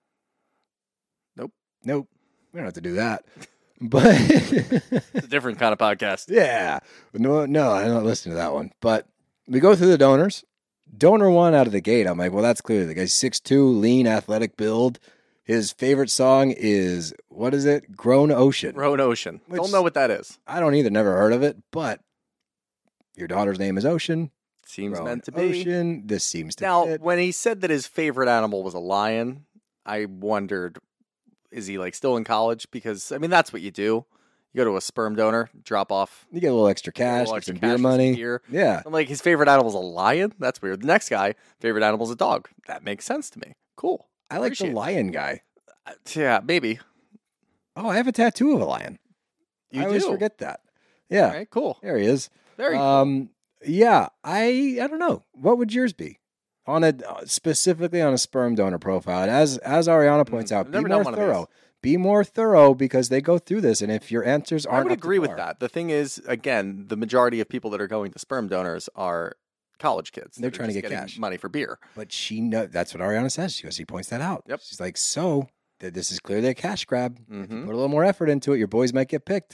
Nope. Nope. We don't have to do that. But It's a different kind of podcast. yeah, no, no, I'm not listening to that one. But we go through the donors. Donor one out of the gate. I'm like, well, that's clear. The guy's six two, lean, athletic build. His favorite song is, what is it? Grown Ocean. Grown Ocean. Which- Don't know what that is. I don't either. Never heard of it. But your daughter's name is Ocean. Seems Grown meant to be. Ocean. This seems to Now, fit. when he said that his favorite animal was a lion, I wondered, is he like still in college? Because I mean, that's what you do. You go to a sperm donor, drop off You get a little extra a cash, little get extra some cash beer for some money. beer. Yeah. I'm like, his favorite animal is a lion? That's weird. The next guy, favorite animal is a dog. That makes sense to me. Cool. I like Appreciate the it. lion guy. Uh, Yeah, maybe. Oh, I have a tattoo of a lion. You I always do. forget that. Yeah. All right, cool. There he is. Very cool. Um, yeah, I I don't know. What would yours be? On a uh, specifically on a sperm donor profile. And as as Ariana points Mm, out, I've be never more done one of these. thorough. Be more thorough because they go through this, and if your answers I aren't, would up to agree with par- that. The thing is, again, the majority of people that are going to sperm donors are college kids. They're that are trying to just get getting cash. money for beer. But she know that's what Ariana says. She goes, she points that out. Yep. She's like, so th- this is clearly a cash grab. If you Mhm. put a little more effort into it, your boys might get picked. Do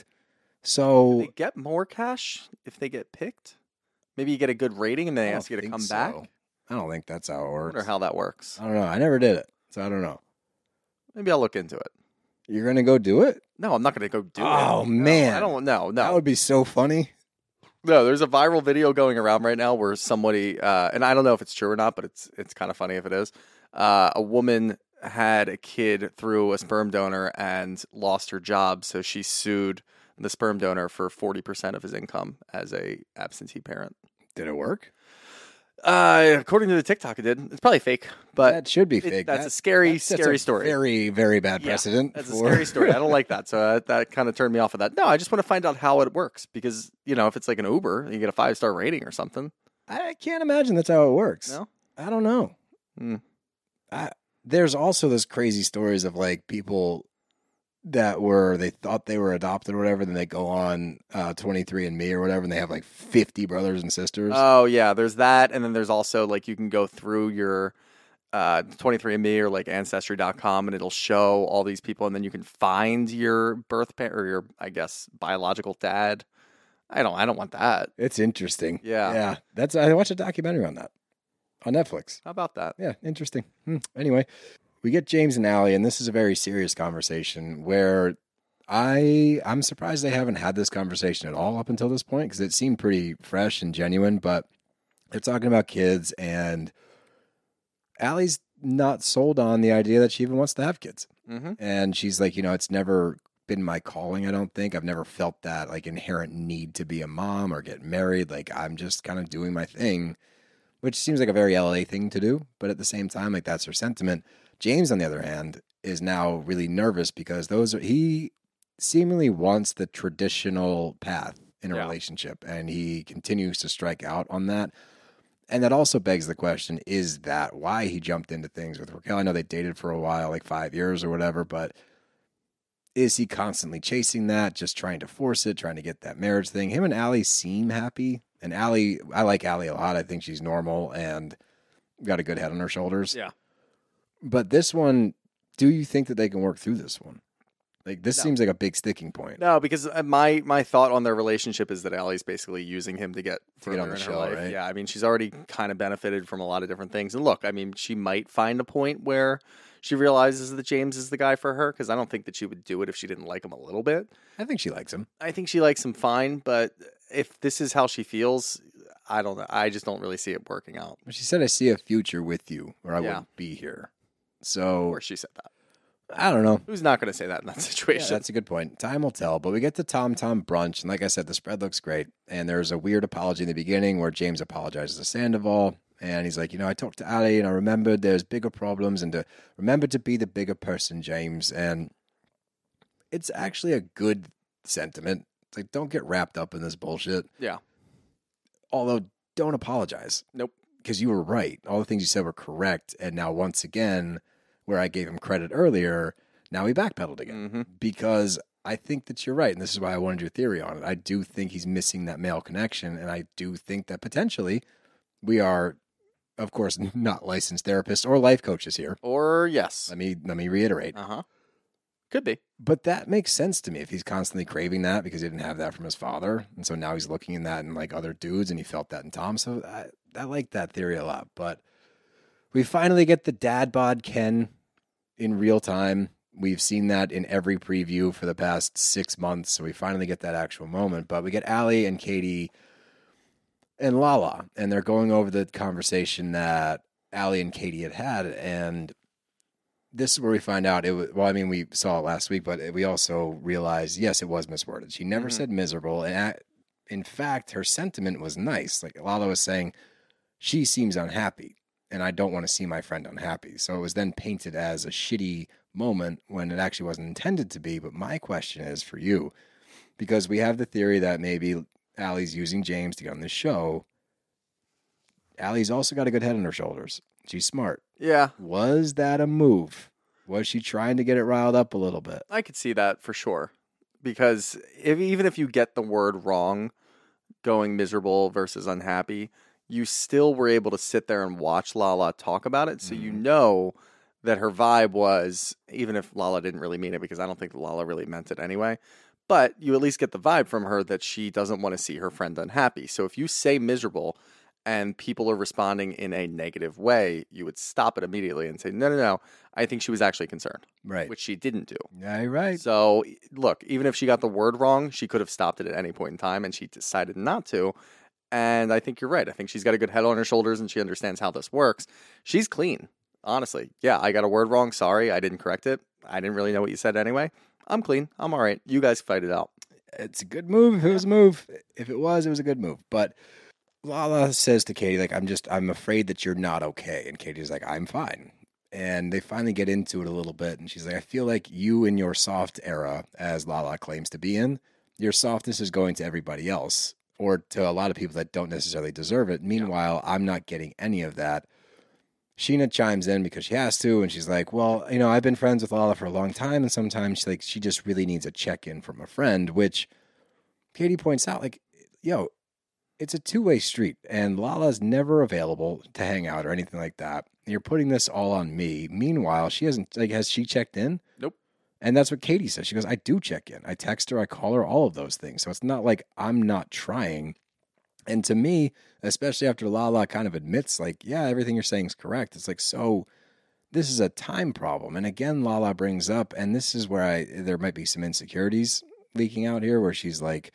So they get more cash if they get picked? Maybe you get a good rating and I they don't ask you to think come so. back. I don't think that's how it I works. wonder how that works. I don't know. I never did it, so I don't know. Maybe I'll look into it. You're gonna go do it? No, I'm not going to go do it. Oh, No, man. I don't. No, That no, would be so funny. no. There's a viral video going around right now where somebody, uh, and I don't know if it's true or not, but it's it's kind of funny if it is. Uh, a woman had a kid through a sperm donor and lost her job, so she sued the sperm donor for forty percent of his income as a absentee parent. Did it work? Uh, according to the TikTok, it did. It's probably fake, but that should be it- fake. that's That- a scary, that sets scary a story. Very, very bad Yeah, precedent. That's a for- scary story. I don't like that. So that, that kind of turned me off of that. No, I just want to find out how it works because, you know, if it's like an Uber, you get a five star rating or something. I can't imagine that's how it works. No? I don't know. Hmm. I, there's also those crazy stories of like people that were they thought they were adopted or whatever, then they go on uh, twenty-three and me or whatever, and they have like fifty brothers and sisters. Oh, yeah. There's that. And then there's also like you can go through your uh, twenty-three and me or like ancestry dot com and it'll show all these people. And then you can find your birth parent or your, I guess, biological dad. I don't, I don't want that. It's interesting. Yeah. yeah. That's I watched a documentary on that on Netflix. How about that? Yeah, interesting. Hmm. Anyway, we get James and Allie, and this is a very serious conversation where I I'm surprised they haven't had this conversation at all up until this point because it seemed pretty fresh and genuine. But they're talking about kids, and Allie's not sold on the idea that she even wants to have kids. Mm-hmm. And she's like, you know, it's never been my calling, I don't think. I've never felt that like inherent need to be a mom or get married. Like I'm just kind of doing my thing, which seems like a very L A thing to do. But at the same time, like that's her sentiment. James, on the other hand, is now really nervous because those are, he seemingly wants the traditional path in a Yeah. relationship, and he continues to strike out on that. And that also begs the question, is that why he jumped into things with Raquel? I know they dated for a while, like five years or whatever, but is he constantly chasing that, just trying to force it, trying to get that marriage thing? Him and Allie seem happy. And Allie, I like Allie a lot. I think she's normal and got a good head on her shoulders. Yeah. But this one, do you think that they can work through this one? Like, this No. seems like a big sticking point. No, because uh, my my thought on their relationship is that Allie's basically using him to get To get on further the in show, her life. right? Yeah, I mean, she's already kind of benefited from a lot of different things. And look, I mean, she might find a point where she realizes that James is the guy for her, because I don't think that she would do it if she didn't like him a little bit. I think she likes him. I think she likes him fine, but if this is how she feels, I don't know. I just don't really see it working out. She said, I see a future with you, or I Yeah. wouldn't be here. So, Or she said that. I don't know. Who's not going to say that in that Yeah, situation? that's a good point. Time will tell. But we get to Tom Tom brunch, and like I said, the spread looks great. And there's a weird apology in the beginning where James apologizes to Sandoval, and he's like, you know, I talked to Ali, and I remembered there's bigger problems, and to remember to be the bigger person, James. And it's actually a good sentiment. It's like, don't get wrapped up in this bullshit. Yeah. Although, don't apologize. Nope. Because you were right. All the things you said were correct. And now, once again, where I gave him credit earlier, now he backpedaled again. Mhm. Because I think that you're right. And this is why I wanted your theory on it. I do think he's missing that male connection. And I do think that potentially we are, of course, not licensed therapists or life coaches here. Or yes. Let me let me reiterate. Uh huh. Could be. But that makes sense to me if he's constantly craving that because he didn't have that from his father. And so now he's looking in that in like other dudes and he felt that in Tom. So I, I like that theory a lot. But we finally get the dad bod Ken in real time. We've seen that in every preview for the past six months. So we finally get that actual moment. But we get Allie and Katie and Lala. And they're going over the conversation that Allie and Katie had had. And this is where we find out it was, well, I mean, we saw it last week, but we also realized, yes, it was misworded. She never Mhm. said miserable. And I, in fact, her sentiment was nice. Like Lala was saying, she seems unhappy and I don't want to see my friend unhappy. So it was then painted as a shitty moment when it actually wasn't intended to be. But my question is for you, because we have the theory that maybe Allie's using James to get on this show. Allie's also got a good head on her shoulders. She's smart. Yeah. Was that a move? Was she trying to get it riled up a little bit? I could see that for sure. Because if, even if you get the word wrong, going miserable versus unhappy, you still were able to sit there and watch Lala talk about it. So you know that her vibe was, even if Lala didn't really mean it, because I don't think Lala really meant it anyway, but you at least get the vibe from her that she doesn't want to see her friend unhappy. So if you say miserable and people are responding in a negative way, you would stop it immediately and say, no, no, no, I think she was actually concerned, Right. which she didn't do. Yeah, you're right. So, look, even if she got the word wrong, she could have stopped it at any point in time, and she decided not to. And I think you're right. I think she's got a good head on her shoulders, and she understands how this works. She's clean, honestly. Yeah, I got a word wrong. Sorry, I didn't correct it. I didn't really know what you said anyway. I'm clean. I'm all right. You guys fight it out. It's a good move if it was a move. If it was, it was a good move. But Lala says to Katie, like, I'm just, I'm afraid that you're not okay. And Katie's like, I'm fine. And they finally get into it a little bit. And she's like, I feel like you in your soft era, as Lala claims to be in, your softness is going to everybody else or to a lot of people that don't necessarily deserve it. Meanwhile, I'm not getting any of that. Sheena chimes in because she has to. And she's like, well, you know, I've been friends with Lala for a long time. And sometimes like she just really needs a check-in from a friend, which Katie points out, like, yo, it's a two-way street, and Lala's never available to hang out or anything like that. You're putting this all on me. Meanwhile, she hasn't, like, has she checked in? Nope. And that's what Katie says. She goes, I do check in. I text her, I call her, all of those things. So it's not like I'm not trying. And to me, especially after Lala kind of admits, like, yeah, everything you're saying is correct. It's like, so this is a time problem. And again, Lala brings up, and this is where I there might be some insecurities leaking out here, where she's like,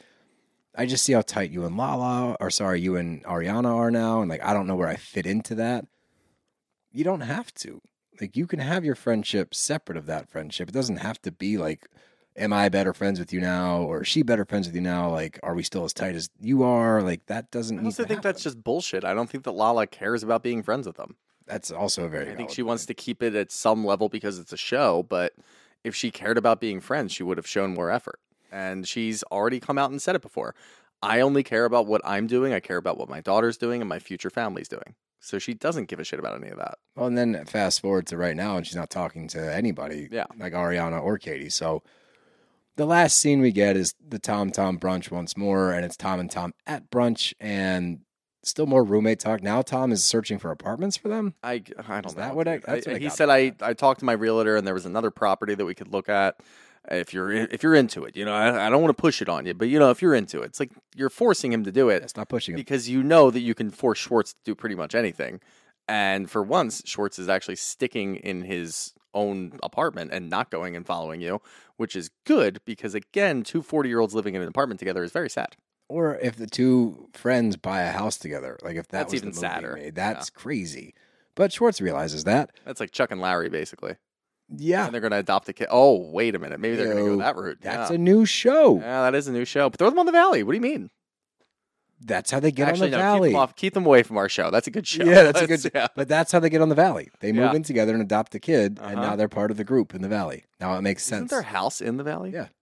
I just see how tight you and Lala, or sorry, you and Ariana are now, and like I don't know where I fit into that. You don't have to. Like, you can have your friendship separate of that friendship. It doesn't have to be like, am I better friends with you now? Or is she better friends with you now? Like, are we still as tight as you are? Like, that doesn't I need also to think happen. that's just bullshit. I don't think that Lala cares about being friends with them. That's also a very I think valid she wants point. to keep it at some level because it's a show, but if she cared about being friends, she would have shown more effort. And she's already come out and said it before. I only care about what I'm doing. I care about what my daughter's doing and my future family's doing. So she doesn't give a shit about any of that. Well, and then fast forward to right now, and she's not talking to anybody, Yeah. like Ariana or Katie. So the last scene we get is the Tom Tom brunch once more, and it's Tom and Tom at brunch, and still more roommate talk. Now Tom is searching for apartments for them. I, I don't Is know. that what I- dude. that's what I he got said from I, that. I talked to my realtor and there was another property that we could look at. If you're if you're into it, you know, I, I don't want to push it on you, but you know, if you're into it, it's like you're forcing him to do it. That's not pushing him. Because you know that you can force Schwartz to do pretty much anything. And for once, Schwartz is actually sticking in his own apartment and not going and following you, which is good because, again, two forty-year-olds living in an apartment together is very sad. Or if the two friends buy a house together, like if that That's was even the movie sadder. made, that's crazy. But Schwartz realizes that. That's like Chuck and Larry, basically. Yeah, And they're going to adopt a kid. Oh, wait a minute. Maybe they're going to Ew. go that route. that's yeah. a new show. Yeah, that is a new show. But throw them on the Valley. What do you mean? That's how they get Actually, on the no, Valley. Keep them, off, keep them away from our show. That's a good show. Yeah, that's a Let's- good. Yeah. But that's how they get on the Valley. They move Yeah. in together and adopt a kid, and Uh-huh. now they're part of the group in the Valley. Now it makes Isn't sense. their house in the Valley? Yeah.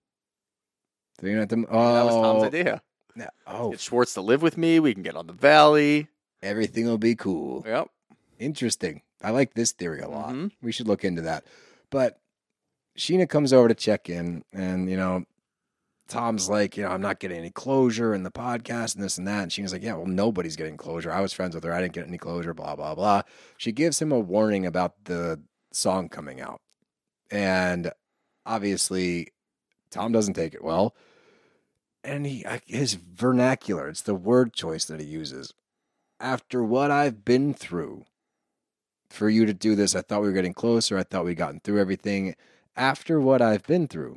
So you're not the, oh, That was Tom's idea. no, oh, Get Schwartz to live with me. We can get on the Valley. everything will be cool. Yep. Interesting. I like this theory a lot. Mhm. We should look into that. But Sheena comes over to check in, and you know, Tom's like, you know, I'm not getting any closure in the podcast and this and that. And Sheena's like, yeah, well, nobody's getting closure. I was friends with her. I didn't get any closure, blah, blah, blah. She gives him a warning about the song coming out. And obviously, Tom doesn't take it well. And he, his vernacular, it's the word choice that he uses. After what I've been through, for you to do this, I thought we were getting closer. I thought we'd gotten through everything. After what I've been through,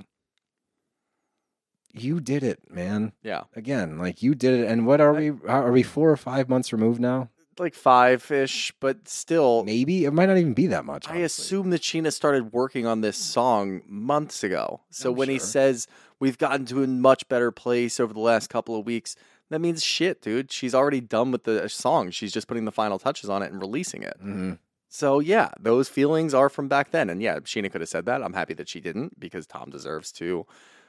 you did it, man. Yeah. Again, like you did it. And what are we? Are we four or five months removed now? Like five-ish, but still. Maybe it might not even be that much. I honestly. assume that Sheena started working on this song months ago. So I'm when he sure. says we've gotten to a much better place over the last couple of weeks, that means shit, dude. She's already done with the song. She's just putting the final touches on it and releasing it. Mhm. So yeah, those feelings are from back then. And yeah, Sheena could have said that. I'm happy that she didn't because Tom deserves to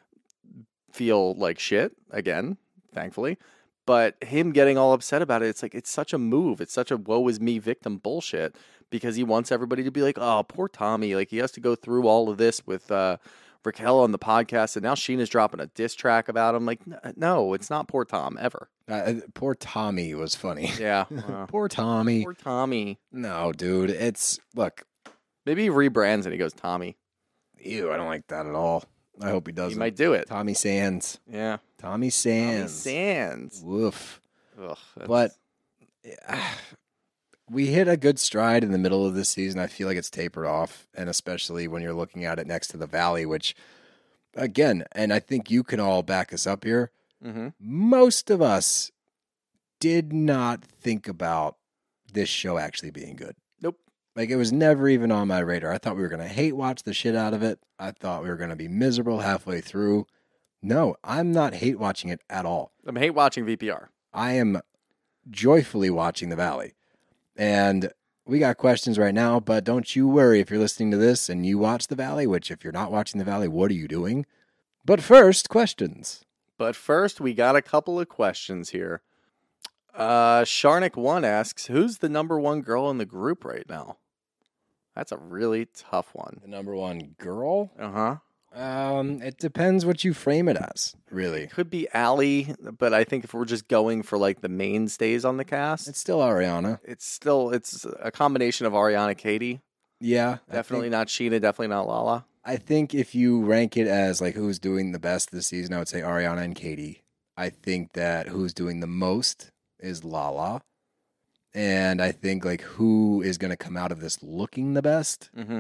feel like shit again, thankfully. But him getting all upset about it, it's like, it's such a move. It's such a woe is me victim bullshit because he wants everybody to be like, oh, poor Tommy. Like, he has to go through all of this with uh, Raquel on the podcast. And now Sheena's dropping a diss track about him. Like, n- no, it's not poor Tom ever. Uh, poor Tommy was funny. Yeah. Wow. Poor Tommy. Poor Tommy. No, dude. It's look. Maybe he rebrands and he goes Tommy. Ew, I don't like that at all. I hope he doesn't. He might do it. Tommy Sands. Yeah. Tommy Tommy Sands. Sands. Woof. Ugh, that's- But uh, we hit a good stride in the middle of this season. I feel like it's tapered off, and especially when you're looking at it next to the Valley, which, again, and I think you can all back us up here. Mhm. Most of us did not think about this show actually being good. Nope. Like, it was never even on my radar. I thought we were going to hate watch the shit out of it. I thought we were going to be miserable halfway through. No, I'm not hate watching it at all. I'm hate watching V P R. I am joyfully watching the Valley. And we got questions right now, but don't you worry if you're listening to this and you watch the Valley, which if you're not watching the Valley, what are you doing? But first, questions. But first, we got a couple of questions here. Uh, Sharnik one asks, who's the number one girl in the group right now? That's a really tough one. The number one girl? Uh-huh. Um, it depends what you frame it as, really. Could be Allie, but I think if we're just going for like the mainstays on the cast, It's still Ariana. it's still it's a combination of Ariana, Katie. Yeah. I Definitely think, not Sheena, definitely not Lala. I think if you rank it as like who's doing the best this season, I would say Ariana and Katie. I think that who's doing the most is Lala. And I think like who is going to come out of this looking the best? Mm-hmm.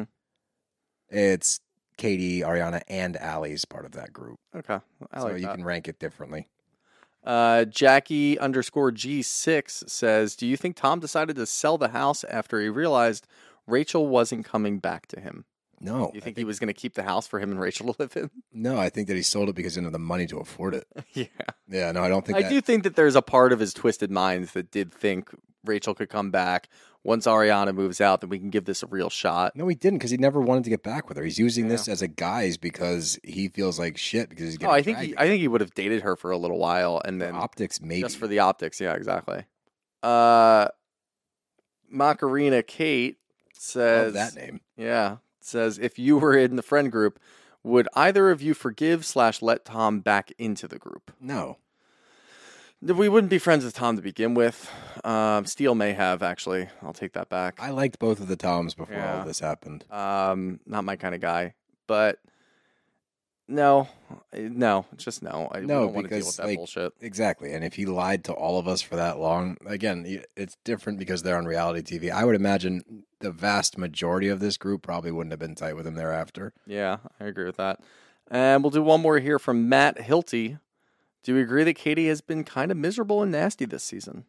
It's Katie, Ariana, and Allie's part of that group. Okay. I so like you that. can rank it differently. Uh, Jackie underscore G six says, do you think Tom decided to sell the house after he realized Rachel wasn't coming back to him. No. You I think, he was going to keep the house for him and Rachel to live in? No, I think that he sold it because he didn't have the money to afford it. Yeah. Yeah, no, I don't think I that. do think that there's a part of his twisted minds that did think Rachel could come back. Once Ariana moves out, then we can give this a real shot. No, he didn't because he never wanted to get back with her. He's using Yeah. this as a guise because he feels like shit because he's getting Oh, I think he, I think he would have dated her for a little while and then optics maybe. just for the optics. Yeah, exactly. Uh, Macarena Kate says Love that name. Yeah, says if you were in the friend group, would either of you forgive slash let Tom back into the group? No. We wouldn't be friends with Tom to begin with. Um, Steele may have, actually. I'll take that back. I liked both of the Toms before Yeah. all of this happened. Um, not my kind of guy. But no, no, just no. I No, don't want to deal because, with that like, bullshit. Exactly. And if he lied to all of us for that long, again, it's different because they're on reality T V. I would imagine the vast majority of this group probably wouldn't have been tight with him thereafter. Yeah, I agree with that. And we'll do one more here from Matt Hilty. Do you agree that Katie has been kind of miserable and nasty this season?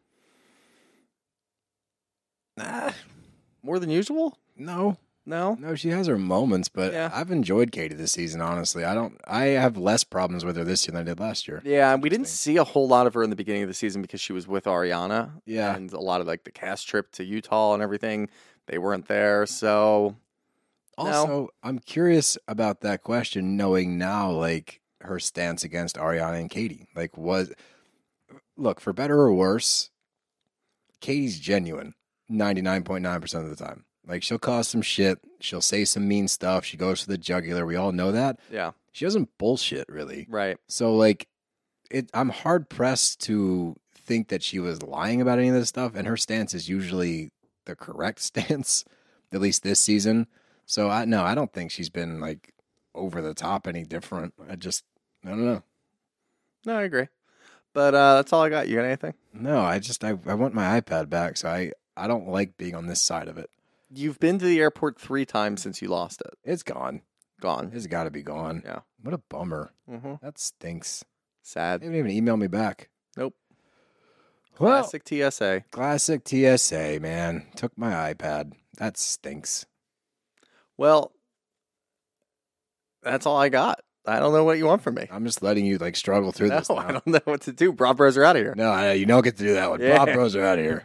Nah. More than usual? No. No? No, she has her moments, but Yeah. I've enjoyed Katie this season, honestly. I don't I have less problems with her this year than I did last year. Yeah, we didn't see a whole lot of her in the beginning of the season because she was with Ariana. Yeah. And a lot of like the cast trip to Utah and everything, they weren't there. So Also, no. I'm curious about that question, knowing now like her stance against Ariana and Katie. Like was look, for better or worse, Katie's genuine ninety-nine point nine percent of the time. Like she'll cause some shit, she'll say some mean stuff, she goes for the jugular. We all know that. Yeah. She doesn't bullshit really. Right. So like it I'm hard pressed to think that she was lying about any of this stuff, and her stance is usually the correct stance, at least this season. So I no, I don't think she's been like over the top any different. I just I don't know. No, I agree. But uh, that's all I got. You got anything? No, I just I, I want my iPad back, so I, I don't like being on this side of it. You've been to the airport three times since you lost it. It's gone. Gone. It's got to be gone. Yeah. What a bummer. Mm-hmm. That stinks. Sad. They didn't even email me back. Nope. Well, Classic T S A. Classic T S A, man. Took my iPad. That stinks. Well, that's all I got. I don't know what you want from me. I'm just letting you like struggle through No, this now. I don't know what to do. Broad Bros are out of here. No, I, you don't get to do that one. Yeah. Bob Bros are out of here.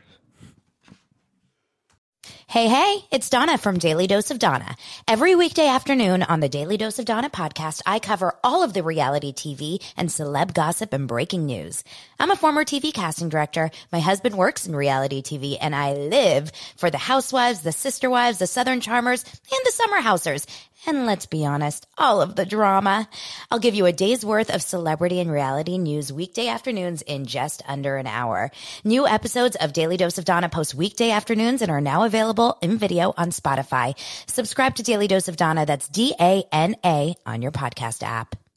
Hey, hey, it's Donna from Daily Dose of Donna. Every weekday afternoon on the Daily Dose of Donna podcast, I cover all of the reality T V and celeb gossip and breaking news. I'm a former T V casting director. My husband works in reality T V, and I live for the housewives, the sister wives, the Southern Charmers, and the summer housers. And let's be honest, all of the drama. I'll give you a day's worth of celebrity and reality news weekday afternoons in just under an hour. New episodes of Daily Dose of Donna post weekday afternoons and are now available in video on Spotify. Subscribe to Daily Dose of Donna, that's D A N A, on your podcast app.